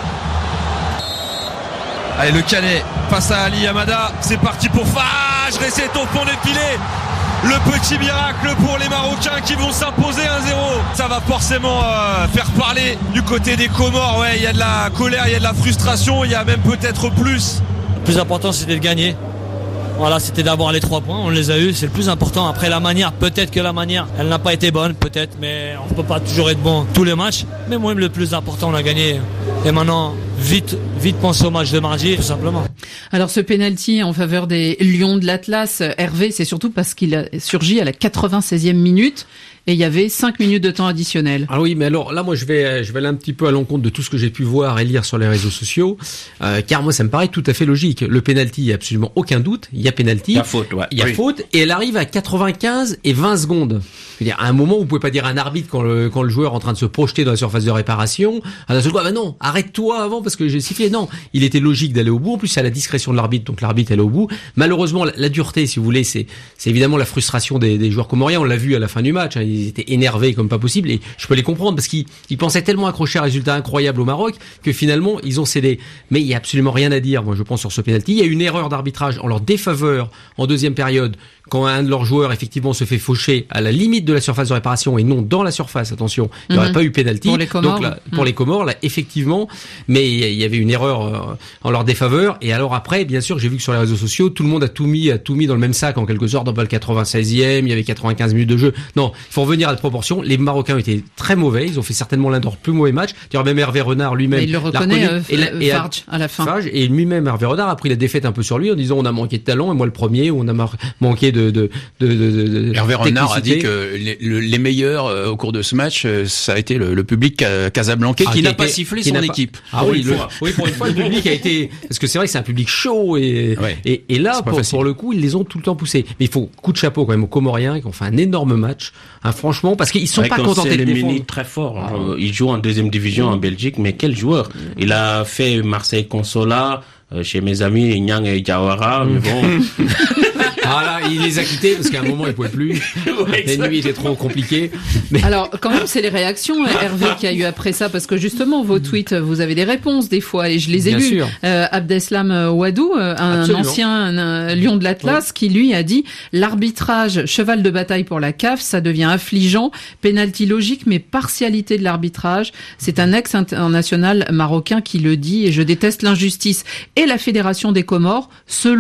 Allez, le Canet face à Ali Hamada. C'est parti pour Fage. Ressé au fond des filets. Le petit miracle pour les Marocains qui vont s'imposer un zéro. Ça va forcément euh, faire parler du côté des Comores. Ouais, il y a de la colère, il y a de la frustration, il y a même peut-être plus. Le plus important, c'était de gagner. Voilà, c'était d'avoir les trois points, on les a eus, c'est le plus important. Après la manière, peut-être que la manière, elle n'a pas été bonne, peut-être, mais on ne peut pas toujours être bon tous les matchs. Mais moi, le plus important, on a gagné. Et maintenant, vite, vite penser au match de mardi, tout simplement. Alors ce penalty en faveur des Lions de l'Atlas, Hervé, c'est surtout parce qu'il a surgi à la quatre-vingt-seizième minute. Et il y avait cinq minutes de temps additionnel. Ah oui, mais alors là, moi, je vais, je vais aller un petit peu à l'encontre de tout ce que j'ai pu voir et lire sur les réseaux sociaux, euh, car moi, ça me paraît tout à fait logique. Le penalty, il y a absolument aucun doute. Il y a penalty. Il y a faute, ouais. Il y a oui. faute, et elle arrive à quatre-vingt-quinze et vingt secondes. Je veux dire, à un moment, vous pouvez pas dire à un arbitre quand le, quand le joueur est en train de se projeter dans la surface de réparation, à la seule fois, bah non, arrête-toi avant parce que j'ai sifflé. Non, il était logique d'aller au bout. En plus, c'est à la discrétion de l'arbitre, donc l'arbitre elle est au bout. Malheureusement, la, la dureté, si vous voulez, c'est, c'est évidemment la frustration des, des joueurs comoriens. On l'a vu à la fin du match. Hein, ils étaient énervés comme pas possible, et je peux les comprendre parce qu'ils ils pensaient tellement accrocher un résultat incroyable au Maroc que finalement ils ont cédé. Mais il y a absolument rien à dire, moi je pense, sur ce penalty. Il y a une erreur d'arbitrage en leur défaveur en deuxième période quand un de leurs joueurs effectivement se fait faucher à la limite de la surface de réparation et non dans la surface. Attention, il n'y aurait mmh. pas eu penalty. Pour les Comores, donc là, pour mmh. les Comores, là effectivement, mais il y avait une erreur euh, en leur défaveur. Et alors après, bien sûr, j'ai vu que sur les réseaux sociaux, tout le monde a tout mis, a tout mis dans le même sac en quelque sorte. Dans le quatre-vingt-seizième, il y avait quatre-vingt-quinze minutes de jeu. Non, il faut revenir à la proportion. Les Marocains étaient très mauvais. Ils ont fait certainement l'un de leurs plus mauvais matchs. D'ailleurs, même Hervé Renard lui-même. Mais il le reconnaît, euh, et, la, et Farge, à la fin. Farge, et lui-même, Hervé Renard, a pris la défaite un peu sur lui en disant on a manqué de talent, et moi le premier, on a mar- manqué de, de, de, de, de Hervé Renard a dit que les, les meilleurs euh, au cours de ce match, euh, ça a été le, le public euh, casablancais ah, qui, qui n'a été, pas sifflé son équipe. Pas... Ah oui, le, oui, pour une fois, le public a été, parce que c'est vrai que c'est un public chaud et, ouais, et, et là, pour, pour le coup, ils les ont tout le temps poussés. Mais il faut coup de chapeau quand même aux Comoriens qui ont fait un énorme match, hein, franchement, parce qu'ils sont ouais, pas contentés de défendre. Très fort. Ah, euh, il joue en deuxième division mmh. en Belgique, mais quel joueur! Il a fait Marseille Consola, euh, chez mes amis Nyang et Diawara, mmh. mais bon. Ah là, il les a quittés parce qu'à un moment il pouvait plus. Ouais, les nuits étaient trop compliquées. Mais... Alors quand même c'est les réactions Hervé qu'il y a eu après ça, parce que justement vos tweets, vous avez des réponses des fois et je les ai lus. Euh, Abdeslam Ouadou, un Absolument. ancien un lion de l'Atlas, ouais. qui lui a dit l'arbitrage cheval de bataille pour la C A F, ça devient affligeant, pénalty logique mais partialité de l'arbitrage. C'est un ex-international marocain qui le dit et je déteste l'injustice. Et la Fédération des Comores, selon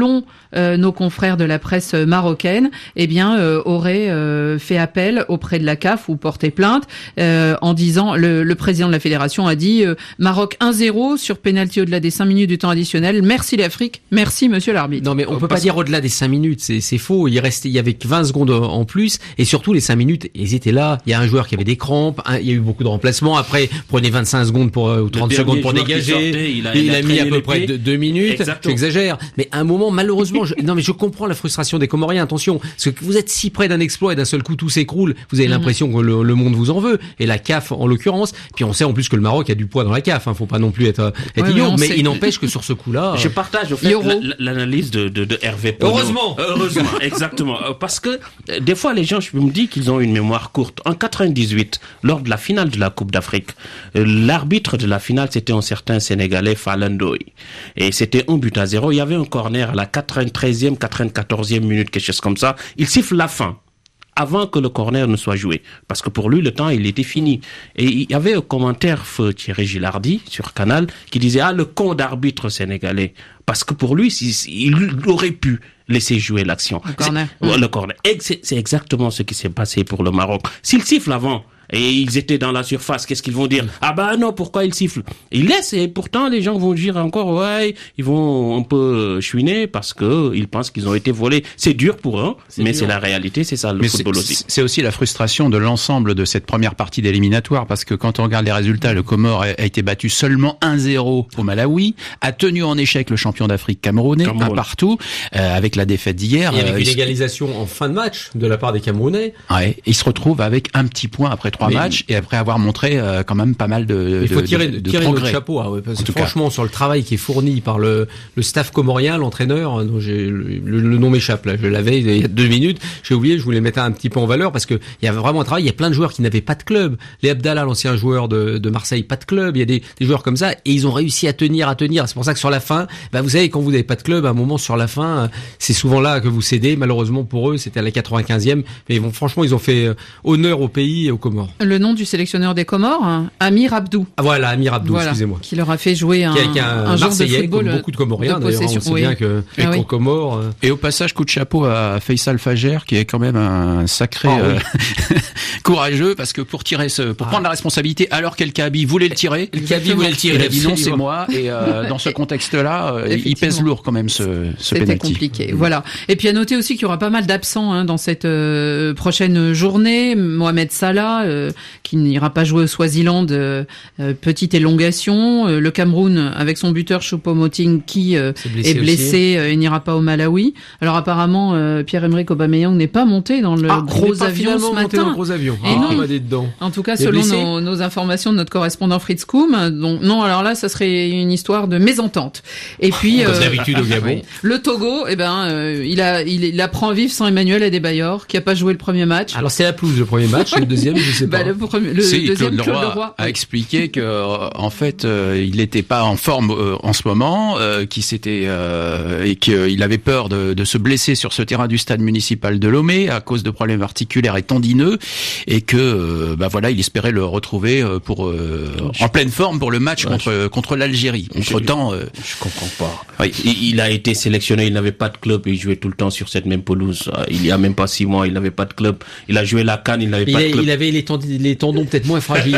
euh, nos confrères de la presse marocaine, eh bien, euh, auraient euh, fait appel auprès de la C A F ou porté plainte euh, en disant, le, le président de la fédération a dit euh, Maroc un zéro sur pénalty au-delà des cinq minutes du temps additionnel. Merci l'Afrique, merci monsieur l'arbitre. Non mais on peut pas dire au-delà des cinq minutes, c'est, c'est faux. Il restait, il y avait vingt secondes en plus et surtout les cinq minutes, ils étaient là. Il y a un joueur qui avait des crampes, un, il y a eu beaucoup de remplacements. Après, prenez vingt-cinq secondes pour ou trente secondes pour dégager. Sortait, il a, il il a, a mis à peu près deux, deux minutes. Exactement. J'exagère, mais à un moment, malheureusement, je, non mais je comprends la frustration des Comoriens. Attention, parce que vous êtes si près d'un exploit et d'un seul coup tout s'écroule. Vous avez mmh. l'impression que le, le monde vous en veut et la C A F en l'occurrence. Puis on sait en plus que le Maroc a du poids dans la C A F. Hein, faut pas non plus être, être ouais, idiot, mais, mais il n'empêche que sur ce coup-là, je partage au fait la, l'analyse de, de, de Hervé Pono. Heureusement, heureusement, exactement, parce que des fois les gens, je me dis qu'ils ont une mémoire courte. En quatre-vingt-dix-huit, lors de la finale de la Coupe d'Afrique, l'arbitre de la finale c'était un certain Sénégalais Falandoy, et c'était un but à zéro. Il y avait un corner à la quatre-vingt-treizième, quatre-vingt-quatorzième minute, quelque chose comme ça. Il siffle la fin, avant que le corner ne soit joué. Parce que pour lui, le temps, il était fini. Et il y avait un commentaire, feu Thierry Gilardi, sur Canal, qui disait, ah, le con d'arbitre sénégalais. Parce que pour lui, il aurait pu laisser jouer l'action. Le corner. C'est, le corner. Et c'est, c'est exactement ce qui s'est passé pour le Maroc. S'il siffle avant, et ils étaient dans la surface, qu'est-ce qu'ils vont dire? Ah bah non, pourquoi ils sifflent? Ils laissent, et pourtant les gens vont dire encore, ouais, ils vont un peu chouiner parce que ils pensent qu'ils ont été volés. C'est dur pour eux, c'est mais dur. C'est la réalité, c'est ça le mais football c'est, aussi. C'est aussi la frustration de l'ensemble de cette première partie d'éliminatoire, parce que quand on regarde les résultats, le Comore a été battu seulement un zéro au Malawi, a tenu en échec le champion d'Afrique camerounais, Cameroun. un partout, euh, avec la défaite d'hier. Il y avait euh, une égalisation en fin de match de la part des Camerounais. Ouais, ils se retrouvent avec un petit point après trois mais matchs et après avoir montré euh, quand même pas mal de, il faut de, tirer, de, de tirer progrès. Notre chapeau, ah ouais, parce que franchement cas. Sur le travail qui est fourni par le, le staff comorien, l'entraîneur, dont j'ai, le, le nom m'échappe là, je l'avais il y a deux minutes, j'ai oublié, je voulais mettre un petit peu en valeur parce que il y avait vraiment un travail. Il y a plein de joueurs qui n'avaient pas de club. Les Abdallah, l'ancien joueur de, de Marseille, pas de club. Il y a des, des joueurs comme ça et ils ont réussi à tenir, à tenir. C'est pour ça que sur la fin, bah vous savez, quand vous n'avez pas de club, à un moment sur la fin, c'est souvent là que vous cédez. Malheureusement pour eux, c'était à la quatre-vingt-quinzième. Mais bon, franchement, ils ont fait honneur au pays et aux Comores. Le nom du sélectionneur des Comores, Amir Abdou. Ah voilà, Amir Abdou, voilà, excusez-moi. Qui leur a fait jouer un, qui a, un, un genre de football, comme beaucoup de Comoriens de d'ailleurs. On sait oui. bien que les ah, oui. Comores. Euh... Et au passage, coup de chapeau à Faisal Fajer, qui est quand même un sacré oh, euh, oui. courageux, parce que pour tirer ce, pour ah. prendre la responsabilité, alors qu'El Kaabi voulait le tirer, El Kaabi voulait le tirer, il a dit non, c'est moi. Et euh, dans ce contexte-là, euh, il pèse lourd quand même ce, ce C'était penalty. compliqué. Voilà. Et puis à noter aussi qu'il y aura pas mal d'absents hein, dans cette euh, prochaine journée. Mohamed Salah, euh, qui n'ira pas jouer au Swaziland, euh, euh, petite élongation. Euh, le Cameroun, avec son buteur Choupo-Moting, qui euh, blessé est blessé euh, et n'ira pas au Malawi. Alors apparemment, euh, Pierre-Emerick Aubameyang n'est pas monté dans le ah, gros avion ce matin. Dans le gros avion. Et ah, non. dedans. En tout cas, selon nos, nos informations de notre correspondant Fritz Koum, donc non, alors là, ça serait une histoire de mésentente. Et puis, comme euh, d'habitude au Gabon. Oui. Le Togo, eh ben, euh, il a, il, il apprend à vivre sans Emmanuel Adebayor, qui a pas joué le premier match. Alors c'est la pelouse le premier match, et le deuxième, je sais pas. Bah, le, premier, le si, deuxième, Claude Leroy, Leroy a expliqué que, euh, en fait, euh, il n'était pas en forme euh, en ce moment, euh, qu'il s'était euh, et qu'il avait peur de, de se blesser sur ce terrain du stade municipal de Lomé à cause de problèmes articulaires et tendineux, et que, euh, bah voilà, il espérait le retrouver pour euh, en pleine forme pour le match ouais, contre je... contre l'Algérie. Entre temps, euh... je comprends pas. Oui, il, il a été sélectionné, il n'avait pas de club, et il jouait tout le temps sur cette même pelouse. Il y a même pas six mois, il n'avait pas de club. Il a joué la CAN, il n'avait il pas a, de club. Il avait les, tendons, les tendons peut-être moins fragiles.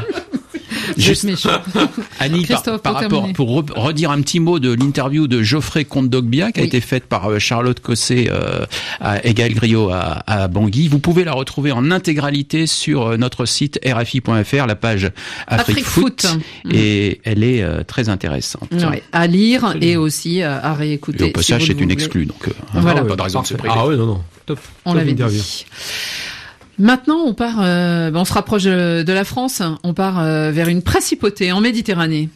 Juste méchant. Annie, par, par rapport, pour re, redire un petit mot de l'interview de Geoffrey Kondogbia qui oui. a été faite par Charlotte Cosset euh, à, et Gaël Griot à, à Bangui. Vous pouvez la retrouver en intégralité sur notre site R F I point F R, la page Afrique, Afrique Foot, Foot. Et mmh. elle est euh, très intéressante. Ouais, à lire Absolument. Et aussi à, à réécouter. Et au passage, si c'est une exclue, donc euh, voilà. pas de raison de se priver. Ah oui, non, non. Top. On Top l'avait dit. Maintenant, on part, euh, on se rapproche de la France. On part euh, vers une principauté en Méditerranée.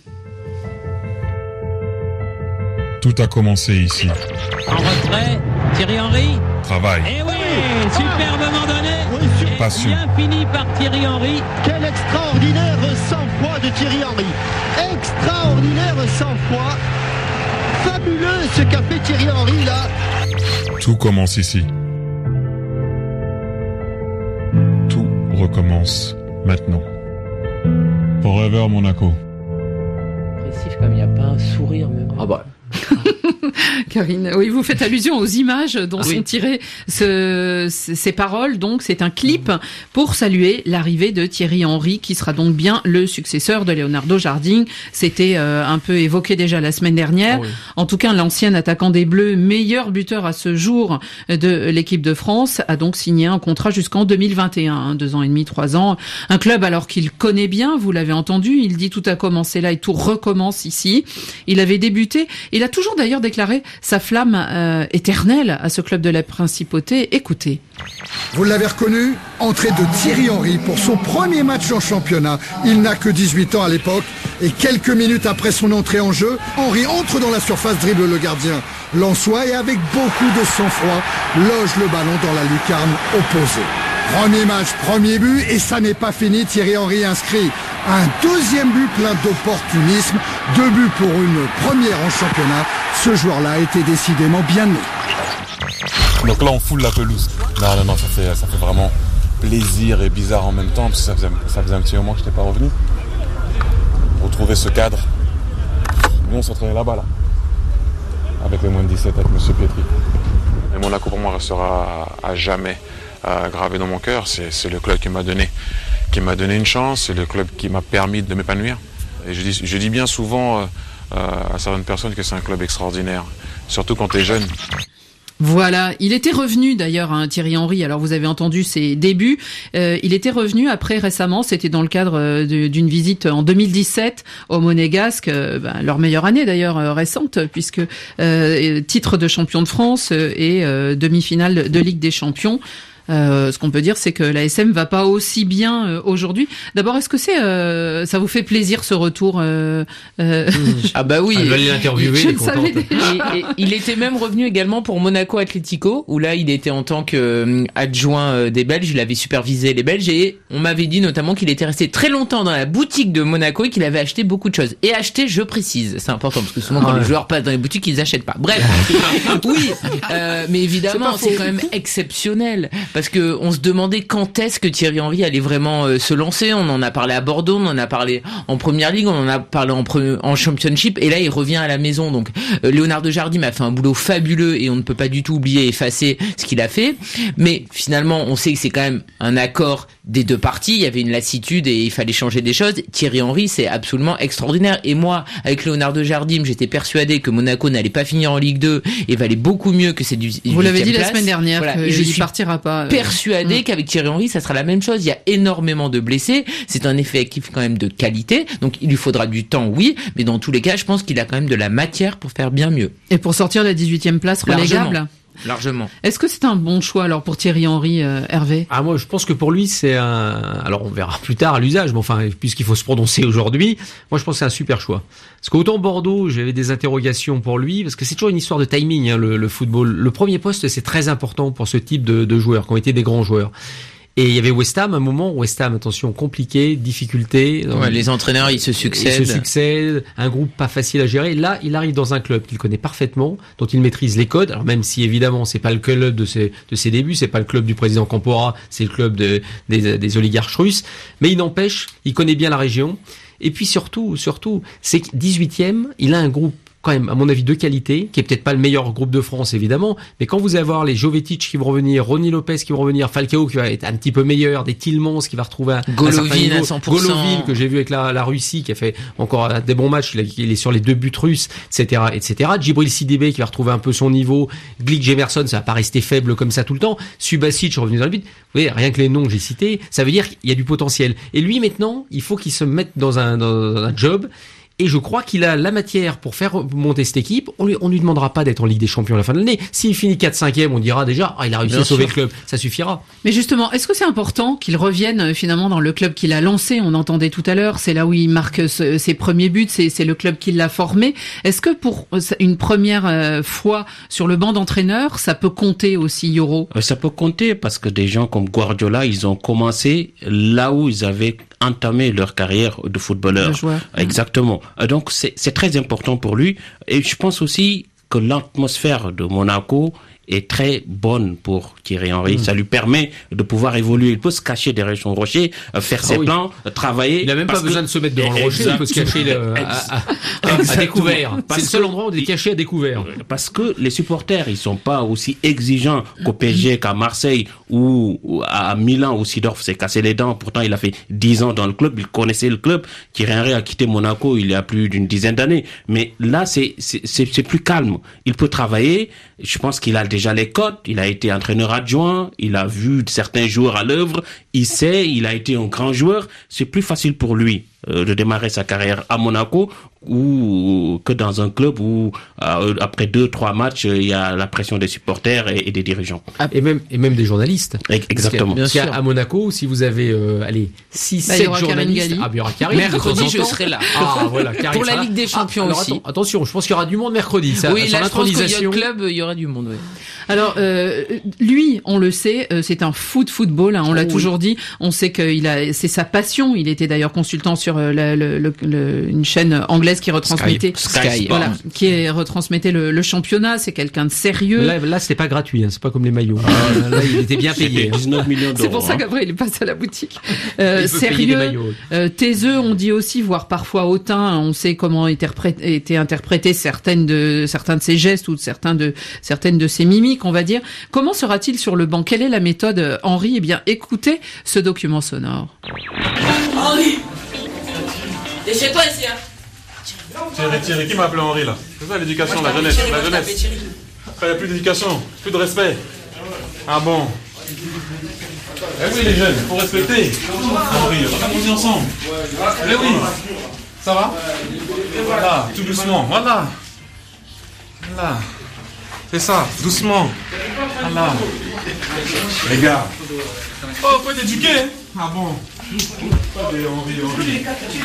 Tout a commencé ici. En retrait, Thierry Henry. Travail. Et oui, superbement donné. Oui, super. Passion. Bien fini par Thierry Henry. Quel extraordinaire sang-froid de Thierry Henry. Extraordinaire sang-froid. Fabuleux ce qu'a fait Thierry Henry là. Tout commence ici. Tout recommence maintenant. Forever Monaco. Précis, comme il n'y a pas un sourire même. Ah bah. Karine, oui, vous faites allusion aux images dont ah, sont oui. tirées ce, ces paroles. Donc, c'est un clip pour saluer l'arrivée de Thierry Henry, qui sera donc bien le successeur de Leonardo Jardim. C'était euh, un peu évoqué déjà la semaine dernière. Oh oui. En tout cas, l'ancien attaquant des Bleus, meilleur buteur à ce jour de l'équipe de France, a donc signé un contrat jusqu'en deux mille vingt et un, hein, deux ans et demi, trois ans. Un club alors qu'il connaît bien, vous l'avez entendu, il dit tout a commencé là et tout recommence ici. Il avait débuté, il a toujours d'ailleurs déclaré sa flamme euh, éternelle à ce club de la Principauté. Écoutez. Vous l'avez reconnu, entrée de Thierry Henry pour son premier match en championnat. Il n'a que dix-huit ans à l'époque et quelques minutes après son entrée en jeu, Henry entre dans la surface, dribble le gardien lensois et avec beaucoup de sang-froid, loge le ballon dans la lucarne opposée. Premier match, premier but et ça n'est pas fini. Thierry Henry inscrit un deuxième but plein d'opportunisme. Deux buts pour une première en championnat. Ce joueur-là était décidément bien né. Donc là on foule la pelouse. Non non non ça fait, ça fait vraiment plaisir et bizarre en même temps parce que ça faisait, ça faisait un petit moment que je n'étais pas revenu. Retrouver ce cadre. Nous on s'entraînait là-bas là. Avec les moins de dix-sept avec Monsieur Pietri. Et Monaco pour moi restera à, à jamais euh, gravé dans mon cœur. C'est, c'est le club qui m'a donné, qui m'a donné une chance, c'est le club qui m'a permis de m'épanouir. Et je dis, je dis bien souvent euh, euh, à certaines personnes que c'est un club extraordinaire, surtout quand tu es jeune. Voilà, il était revenu d'ailleurs, hein, Thierry Henry, alors vous avez entendu ses débuts, euh, il était revenu après récemment, c'était dans le cadre euh, de, d'une visite en deux mille dix-sept au Monégasque, euh, ben, leur meilleure année d'ailleurs euh, récente, puisque euh, titre de champion de France euh, et euh, demi-finale de Ligue des Champions. Euh, ce qu'on peut dire, c'est que la S M va pas aussi bien euh, aujourd'hui. D'abord, est-ce que c'est, euh, ça vous fait plaisir ce retour euh, euh, Ah bah oui. Elle va l'interviewer. Je elle est le contente. savais déjà. Et, et, il était même revenu également pour Monaco Atlético, où là il était en tant qu'adjoint des Belges, il avait supervisé les Belges et on m'avait dit notamment qu'il était resté très longtemps dans la boutique de Monaco et qu'il avait acheté beaucoup de choses. Et acheté, je précise, c'est important parce que souvent Ah quand ouais. les joueurs passent dans les boutiques, ils achètent pas. Bref, oui, euh, mais évidemment c'est, c'est quand même exceptionnel parce que on se demandait quand est-ce que Thierry Henry allait vraiment euh, se lancer. On en a parlé à Bordeaux, on en a parlé en Première Ligue, on en a parlé en, pre- en Championship et là il revient à la maison. Donc euh, Leonardo Jardim a fait un boulot fabuleux et on ne peut pas du tout oublier et effacer ce qu'il a fait. Mais finalement on sait que c'est quand même un accord des deux parties. Il y avait une lassitude et il fallait changer des choses. Thierry Henry c'est absolument extraordinaire. Et moi avec Leonardo Jardim j'étais persuadé que Monaco n'allait pas finir en Ligue deux et valait beaucoup mieux que cette huitième place. Vous l'avez dit la semaine dernière, voilà. que Et je il suis partira pas. Euh... persuadé mmh. qu'avec Thierry Henry, ça sera la même chose. Il y a énormément de blessés. C'est un effectif quand même de qualité. Donc, il lui faudra du temps, oui. Mais dans tous les cas, je pense qu'il a quand même de la matière pour faire bien mieux. Et pour sortir de la dix-huitième place relégable. Largement. Largement. Est-ce que c'est un bon choix alors pour Thierry Henry, euh, Hervé? Ah moi je pense que pour lui c'est un. Alors on verra plus tard à l'usage, mais enfin puisqu'il faut se prononcer aujourd'hui, moi je pense que c'est un super choix. Parce qu'autant Bordeaux j'avais des interrogations pour lui, parce que c'est toujours une histoire de timing hein, le, le football. Le premier poste c'est très important pour ce type de, de joueurs qui ont été des grands joueurs. Et il y avait West Ham, un moment, West Ham, attention, compliqué, difficulté. Ouais, les entraîneurs, ils se succèdent. Ils se succèdent, un groupe pas facile à gérer. Là, il arrive dans un club qu'il connaît parfaitement, dont il maîtrise les codes. Alors même si évidemment, c'est pas le club de ses, de ses débuts, c'est pas le club du président Campora, c'est le club de, des, des oligarches russes. Mais il n'empêche, il connaît bien la région. Et puis surtout, surtout, c'est que dix-huitième, il a un groupe quand même, à mon avis, de qualité, qui est peut-être pas le meilleur groupe de France, évidemment, mais quand vous allez voir les Jovetic qui vont revenir, Ronny Lopez qui vont revenir, Falcao qui va être un petit peu meilleur, des Tillmans qui va retrouver un, Golovin un certain niveau, à cent pour cent. Golovin que j'ai vu avec la, la Russie, qui a fait encore des bons matchs, il, a, il est sur les deux buts russes, et cetera, et cetera. Djibril Sidibé qui va retrouver un peu son niveau, Glick Jemerson, ça va pas rester faible comme ça tout le temps, Subasic revenu dans le but. Vous voyez, rien que les noms que j'ai cités, ça veut dire qu'il y a du potentiel. Et lui, maintenant, il faut qu'il se mette dans un, dans un job. Et je crois qu'il a la matière pour faire monter cette équipe. On lui, on lui demandera pas d'être en Ligue des Champions à la fin de l'année. S'il finit quatre cinquième, on dira déjà, ah, il a réussi Bien à sauver sûr. le club. Ça suffira. Mais justement, est-ce que c'est important qu'il revienne finalement dans le club qu'il a lancé? On entendait tout à l'heure, c'est là où il marque ce, ses premiers buts, c'est, c'est le club qui l'a formé. Est-ce que pour une première fois sur le banc d'entraîneur, ça peut compter aussi, Yoro? Ça peut compter parce que des gens comme Guardiola, ils ont commencé là où ils avaient entamé leur carrière de footballeur. Exactement. Donc c'est, c'est très important pour lui. Et je pense aussi que l'atmosphère de Monaco est très bonne pour Thierry Henry. Mmh. Ça lui permet de pouvoir évoluer. Il peut se cacher derrière son rocher, faire ah ses oui. plans, travailler. Il n'a même pas besoin que... de se mettre devant le rocher, il peut se cacher le... à, à, à, à découvert. C'est le seul endroit où il est caché à découvert. Parce que les supporters, ils sont pas aussi exigeants qu'au P S G, qu'à Marseille ou à Milan où Seedorf s'est cassé les dents. Pourtant, il a fait dix ans dans le club, il connaissait le club. Thierry Henry a quitté Monaco il y a plus d'une dizaine d'années. Mais là, c'est, c'est, c'est, c'est plus calme. Il peut travailler. Je pense qu'il a déjà les codes. Il a été entraîneur adjoint. Il a vu certains joueurs à l'œuvre. Il sait, il a été un grand joueur. C'est plus facile pour lui euh, de démarrer sa carrière à Monaco ou que dans un club où euh, après deux trois matchs il y a la pression des supporters et, et des dirigeants et même et même des journalistes. Exactement. Parce qu'à à Monaco, si vous avez euh, allez six sept bah, journalistes, ah, il y aura Karim. Mercredi, je serai là. Ah, voilà, Karim pour la Ligue des Champions ah, alors, aussi. Attends, attention, je pense qu'il y aura du monde mercredi. Ça, oui, là, je pense qu'il y a le club, il y aura du monde. Oui. Alors euh, lui, on le sait, euh, c'est un fou de football. Hein, on l'a oh, toujours oui. dit. On sait qu'il a, c'est sa passion. Il était d'ailleurs consultant sur euh, le, le, le, le, une chaîne anglaise qui retransmettait. Sky, Sky voilà, qui est retransmettait le, le championnat. C'est quelqu'un de sérieux. Là, là c'était pas gratuit. Hein, c'est pas comme les maillots. Ah, là, il était bien payé. dix-neuf millions d'euros. C'est pour ça qu'après il passe à la boutique. Euh, sérieux, euh, taiseux, on dit aussi, voire parfois hautain. On sait comment étaient interprétés certaines de certains de ses gestes ou de certains de certaines de ses mimiques, on va dire. Comment sera-t-il sur le banc? Quelle est la méthode, Henry? Eh bien, écoutez ce document sonore. Henry, t'es chez toi ici, hein? Thierry, Thierry, qui m'a appelé Henri là? C'est ça l'éducation, la jeunesse, Thierry, la jeunesse. Après, il n'y a plus d'éducation, plus de respect. Ah bon? Eh oui les jeunes, il faut respecter. Henri, on est ensemble. Eh oui, ça va? Voilà, tout doucement, voilà. Voilà. C'est ça, doucement. Voilà. Les gars. Oh, faut être éduqué. Ah bon? Allez, Henri, Henri.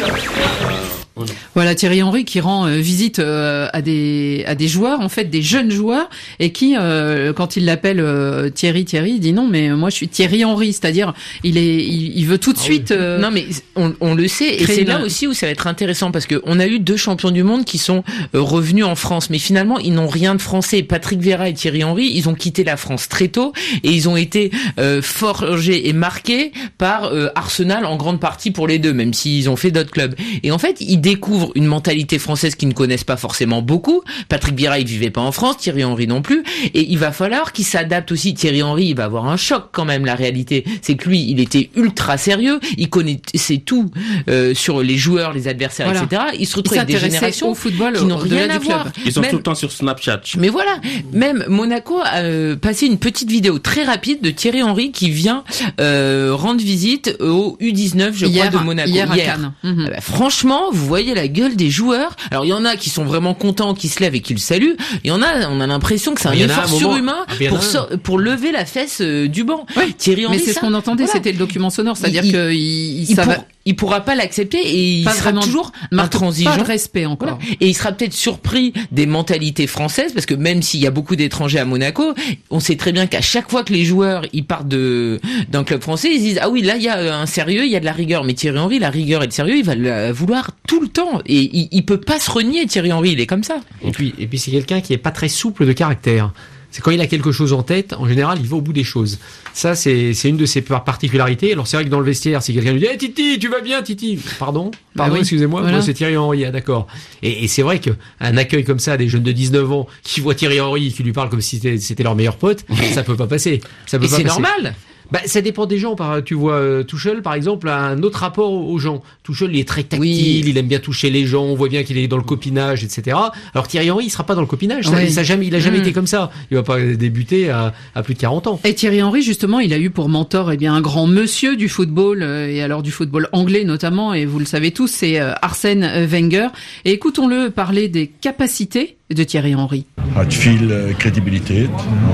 Voilà Thierry Henry qui rend euh, visite euh, à des à des joueurs, en fait des jeunes joueurs, et qui euh, quand il l'appelle euh, Thierry Thierry, il dit non mais moi je suis Thierry Henry, c'est-à-dire il est il, il veut tout de ah suite oui. euh, non mais on, on le sait et c'est une... là aussi où ça va être intéressant parce que on a eu deux champions du monde qui sont euh, revenus en France, mais finalement ils n'ont rien de français. Patrick Vieira et Thierry Henry, ils ont quitté la France très tôt et ils ont été euh, forgés et marqués par euh, Arsenal en grande partie pour les deux, même s'ils ont fait d'autres clubs. Et en fait ils découvrent une mentalité française qu'ils ne connaissent pas forcément beaucoup. Patrick Vieira, il vivait pas en France, Thierry Henry non plus, et il va falloir qu'il s'adapte aussi. Thierry Henry, il va avoir un choc quand même. La réalité, c'est que lui, il était ultra sérieux, il connaissait tout euh, sur les joueurs, les adversaires, voilà. et cetera. Il se retrouve avec des générations au football, qui n'ont rien à voir. Ils sont même, tout le temps sur Snapchat. Mais voilà, même Monaco a euh, passé une petite vidéo très rapide de Thierry Henry qui vient euh, rendre visite au U dix-neuf, je hier, crois, de Monaco. Hier, à Cannes. Mmh. Ah bah, franchement, vous voyez la gueule des joueurs. Alors il y en a qui sont vraiment contents, qui se lèvent et qui le saluent. Il y en a, on a l'impression que c'est un effort un surhumain ah, pour so- pour lever la fesse euh, du banc. Oui. Thierry Henry, mais c'est ça, ce qu'on entendait, voilà. C'était le document sonore, c'est-à-dire il, que il, il, il, ça pour, va... il pourra pas l'accepter et il pas sera toujours intransigeant. Pas de respect encore. Voilà. Et il sera peut-être surpris des mentalités françaises parce que même s'il y a beaucoup d'étrangers à Monaco, on sait très bien qu'à chaque fois que les joueurs ils partent de d'un club français, ils disent ah oui là il y a un sérieux, il y a de la rigueur. Mais Thierry Henry, la rigueur et le sérieux, il va le vouloir tout le temps et il, il peut pas se renier. Thierry Henry, il est comme ça. Et puis et puis c'est quelqu'un qui est pas très souple de caractère. C'est quand il a quelque chose en tête, en général, il va au bout des choses. Ça, c'est, c'est une de ses particularités. Alors, c'est vrai que dans le vestiaire, si quelqu'un lui dit hey, « Titi, tu vas bien, Titi ?» Pardon Pardon, bah oui, excusez-moi, voilà. Moi, c'est Thierry Henry, ah, d'accord. Et, et c'est vrai qu'un accueil comme ça, des jeunes de dix-neuf ans qui voient Thierry Henry et qui lui parlent comme si c'était, c'était leur meilleur pote, ça peut pas passer. Ça peut et pas c'est passer. normal. Bah, ça dépend des gens. Tu vois, euh, Tuchel, par exemple, a un autre rapport aux gens. Tuchel, il est très tactile, oui. Il aime bien toucher les gens, on voit bien qu'il est dans le copinage, et cetera. Alors Thierry Henry, il sera pas dans le copinage. Ça, oui. ça jamais, il a jamais mmh. été comme ça. Il va pas débuter à, à plus de quarante ans. Et Thierry Henry, justement, il a eu pour mentor, eh bien, un grand monsieur du football, euh, et alors du football anglais notamment, et vous le savez tous, c'est euh, Arsène Wenger. Et écoutons-le parler des capacités de Thierry Henry. Had veel crédibilité.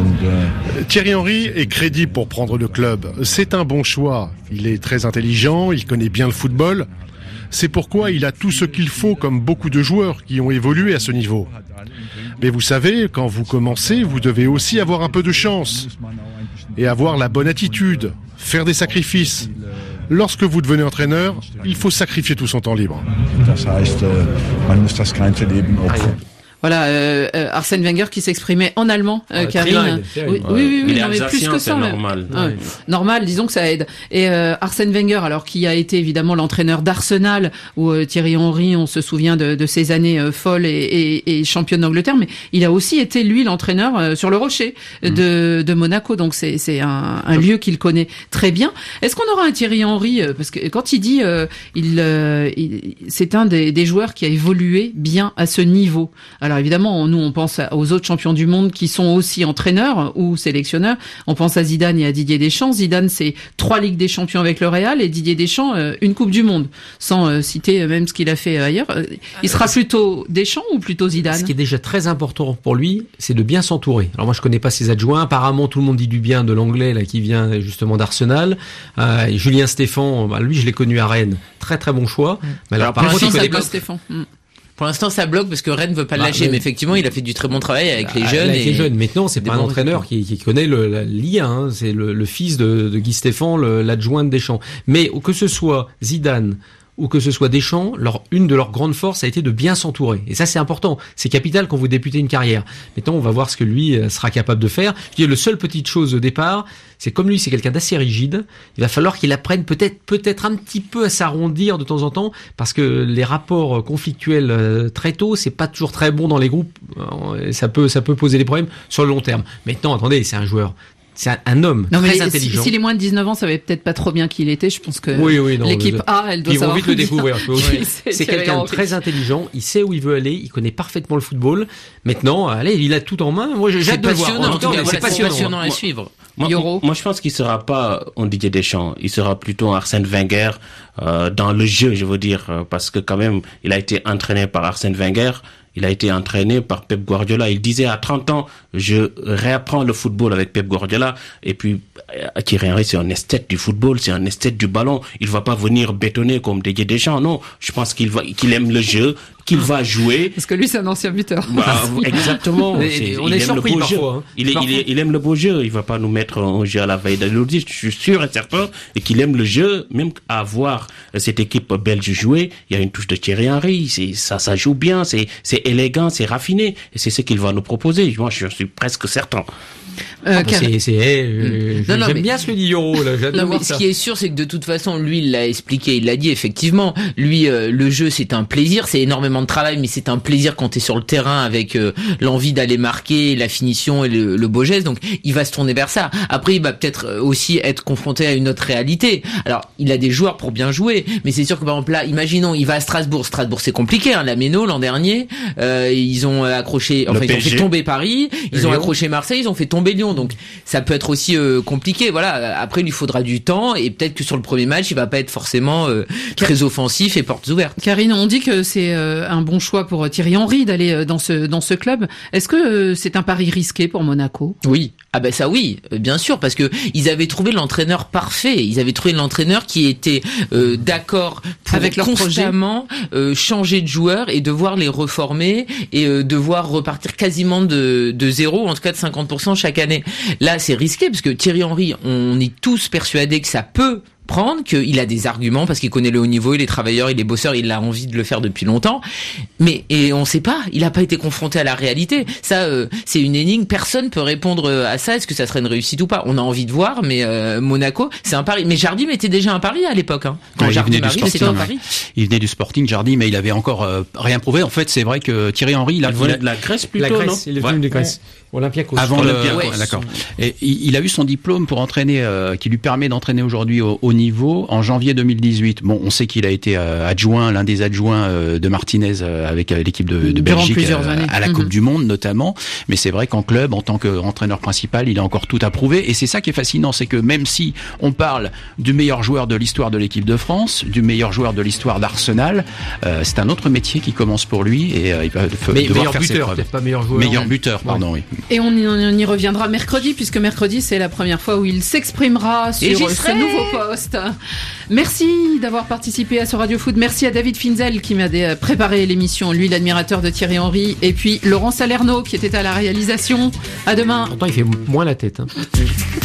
Thierry Henry est crédible pour prendre le club. C'est un bon choix. Il est très intelligent, il connaît bien le football. C'est pourquoi il a tout ce qu'il faut comme beaucoup de joueurs qui ont évolué à ce niveau. Mais vous savez, quand vous commencez, vous devez aussi avoir un peu de chance et avoir la bonne attitude, faire des sacrifices. Lorsque vous devenez entraîneur, il faut sacrifier tout son temps libre. Voilà, euh, euh, Arsène Wenger qui s'exprimait en allemand, euh, Ouais, Karine. trilingue, Oui, ouais. oui, oui, oui, Il est non, mais plus alsacien, que c'est ça. mais- normal. Ouais. Ouais. Normal, disons que ça aide. Et euh, Arsène Wenger, alors qui a été évidemment l'entraîneur d'Arsenal, où euh, Thierry Henry, on se souvient de, de ses années euh, folles et, et, et championne d'Angleterre, mais il a aussi été lui l'entraîneur euh, sur le Rocher de, de Monaco, donc c'est c'est un, un lieu qu'il connaît très bien. Est-ce qu'on aura un Thierry Henry euh, parce que quand il dit, euh, il, euh, il c'est un des, des joueurs qui a évolué bien à ce niveau. Alors évidemment, nous on pense aux autres champions du monde qui sont aussi entraîneurs ou sélectionneurs. On pense à Zidane et à Didier Deschamps. Zidane, c'est trois Ligues des Champions avec le Real, et Didier Deschamps, euh, une Coupe du Monde. Sans euh, citer même ce qu'il a fait ailleurs. Euh, il sera plutôt Deschamps ou plutôt Zidane? Ce qui est déjà très important pour lui, c'est de bien s'entourer. Alors moi, je connais pas ses adjoints. Apparemment, tout le monde dit du bien de l'anglais là qui vient justement d'Arsenal. Euh, et Julien Stéphan, bah, lui, je l'ai connu à Rennes. Très très bon choix. Mais alors, Alors, par pour contre, il l'instant, ça connaît bloque pas. Stéphane. Mm. Pour l'instant, ça bloque parce que Rennes veut pas le Bah, lâcher. mais- Mais effectivement, il a fait du très bon travail avec les Ah, jeunes. avec et les jeunes. Maintenant, c'est des pas un bons entraîneur résultats. qui, qui connaît le, la, l'I A. Hein. C'est le, le fils de, de Guy Stéphane, le- l'adjoint de Deschamps. Mais que ce soit Zidane ou que ce soit Deschamps, leur, une de leurs grandes forces a été de bien s'entourer. Et ça, c'est important. C'est capital quand vous débutez une carrière. Maintenant, on va voir ce que lui euh, sera capable de faire. Je dis, le seule petite chose au départ, c'est comme lui, c'est quelqu'un d'assez rigide. Il va falloir qu'il apprenne peut-être, peut-être un petit peu à s'arrondir de temps en temps, parce que les rapports conflictuels euh, très tôt, c'est pas toujours très bon dans les groupes. Euh, Ça peut, ça peut poser des problèmes sur le long terme. Maintenant, attendez, c'est un joueur. C'est un, un homme Non, très mais intelligent. s'il est moins de dix-neuf ans, ça va peut-être pas trop bien qui il était. Je pense que Oui, oui, non, l'équipe mais- A, elle doit Ils vont savoir. vite le bien découvrir. je peux vous qui dire. c'est C'est Thierry quelqu'un de Henry. très intelligent. Il sait où il veut aller. Il connaît parfaitement le football. Maintenant, allez, il a tout en main. Moi, j'ai C'est hâte de le voir. passionnant. En En tout tout cas, cas, c'est voilà, c'est passionnant. passionnant à suivre. Moi, Yoro. moi, je pense qu'il sera pas un Didier Deschamps. Il sera plutôt Arsène Wenger euh, dans le jeu, je veux dire, euh, parce que quand même, il a été entraîné par Arsène Wenger. Il a été entraîné par Pep Guardiola. Il disait à trente ans, je réapprends le football avec Pep Guardiola. Et puis, euh, Thierry Henry, c'est un esthète du football, c'est un esthète du ballon. Il va pas venir bétonner comme Didier Deschamps. Non, je pense qu'il va, qu'il aime le jeu, qu'il va jouer. Parce que lui, c'est un ancien buteur. Bah, exactement. Mais C'est- on il est aime surpris le beau parfois, jeu. hein. Il, est- il, est- il aime le beau jeu. Il va pas nous mettre un jeu à la veille d'Elodie. Je suis sûr et certain et qu'il aime le jeu. Même à voir cette équipe belge jouer, il y a une touche de Thierry Henry. C'est ça, ça joue bien. C'est c'est élégant, c'est raffiné. Et c'est ce qu'il va nous proposer. Moi, je suis presque certain. Euh, Ah, bah, c'est, c'est, eh, euh, Non, non, j'aime mais- bien ce que dit Yoro, là. J'ai hâte de Non, mais voir ce ça. qui est sûr, c'est que de toute façon, lui, il l'a expliqué, il l'a dit effectivement. Lui, euh, le jeu, c'est un plaisir, c'est énormément de travail, mais c'est un plaisir quand t'es sur le terrain avec euh, l'envie d'aller marquer, la finition et le, le beau geste. Donc, il va se tourner vers ça. Après, il va peut-être aussi être confronté à une autre réalité. Alors, il a des joueurs pour bien jouer, mais c'est sûr que par exemple là, imaginons, il va à Strasbourg. Strasbourg, c'est compliqué. Hein, la Méno l'an dernier, euh, ils ont accroché, enfin, Le ils ont P S G. fait tomber Paris, ils ont Lyon. accroché Marseille, ils ont fait tomber Lyon. Donc, ça peut être aussi euh, compliqué. Voilà. Après, il lui faudra du temps et peut-être que sur le premier match, il va pas être forcément euh, très offensif et portes ouvertes. Karine, on dit que c'est euh, un bon choix pour Thierry Henry d'aller euh, dans ce dans ce club. Est-ce que euh, c'est un pari risqué pour Monaco? Oui. Ah ben ça oui, euh, bien sûr, parce que ils avaient trouvé l'entraîneur parfait. Ils avaient trouvé l'entraîneur qui était euh, d'accord pour Avec leur constamment euh, changer de joueurs et devoir les reformer et euh, devoir repartir quasiment de, de zéro, en tout cas de cinquante pour cent chaque année. Là, c'est risqué parce que Thierry Henry, on est tous persuadés que ça peut prendre, qu'il a des arguments parce qu'il connaît le haut niveau, il est travailleur, il est bosseur, il a envie de le faire depuis longtemps. Mais et on sait pas, il a pas été confronté à la réalité. Ça, euh, c'est une énigme. Personne peut répondre à ça. Est-ce que ça serait une réussite ou pas? On a envie de voir, mais euh, Monaco, c'est un pari. Mais Jardim était déjà un pari à l'époque. Hein. Quand Ouais, il Jardim venait du arrive, c'était un Sporting, pari. Il venait du Sporting, Jardim, mais il avait encore euh, rien prouvé. En fait, c'est vrai que Thierry Henry, il a, Il il a- venait de la Grèce plutôt, La non Grèce, il est Ouais. venu de Grèce. Olympiakos. Avant le, Olympiakos. ouais, d'accord. Et il, il a eu son diplôme pour entraîner, euh, qui lui permet d'entraîner aujourd'hui au haut niveau en janvier deux mille dix-huit. Bon, on sait qu'il a été euh, adjoint, l'un des adjoints euh, de Martinez euh, avec euh, l'équipe de, de Durant Belgique plusieurs euh, années. à la Mhm. Coupe du Monde notamment. Mais c'est vrai qu'en club, en tant qu'entraîneur principal, il a encore tout à prouver. Et c'est ça qui est fascinant, c'est que même si on parle du meilleur joueur de l'histoire de l'équipe de France, du meilleur joueur de l'histoire d'Arsenal, euh, c'est un autre métier qui commence pour lui et euh, il va f- Mais devoir meilleur faire ses buteur, preuves. peut-être pas meilleur joueur. Meilleur buteur, pardon, oui. Et on y, on y reviendra mercredi, puisque mercredi, c'est la première fois où il s'exprimera sur Et j'y ce serai. nouveau poste. Merci d'avoir participé à ce Radio Foot. Merci à David Finzel qui m'a dé- préparé l'émission, lui l'admirateur de Thierry Henry, et puis Laurent Salerno qui était à la réalisation. À demain. Pourtant, il fait moins la tête. Hein.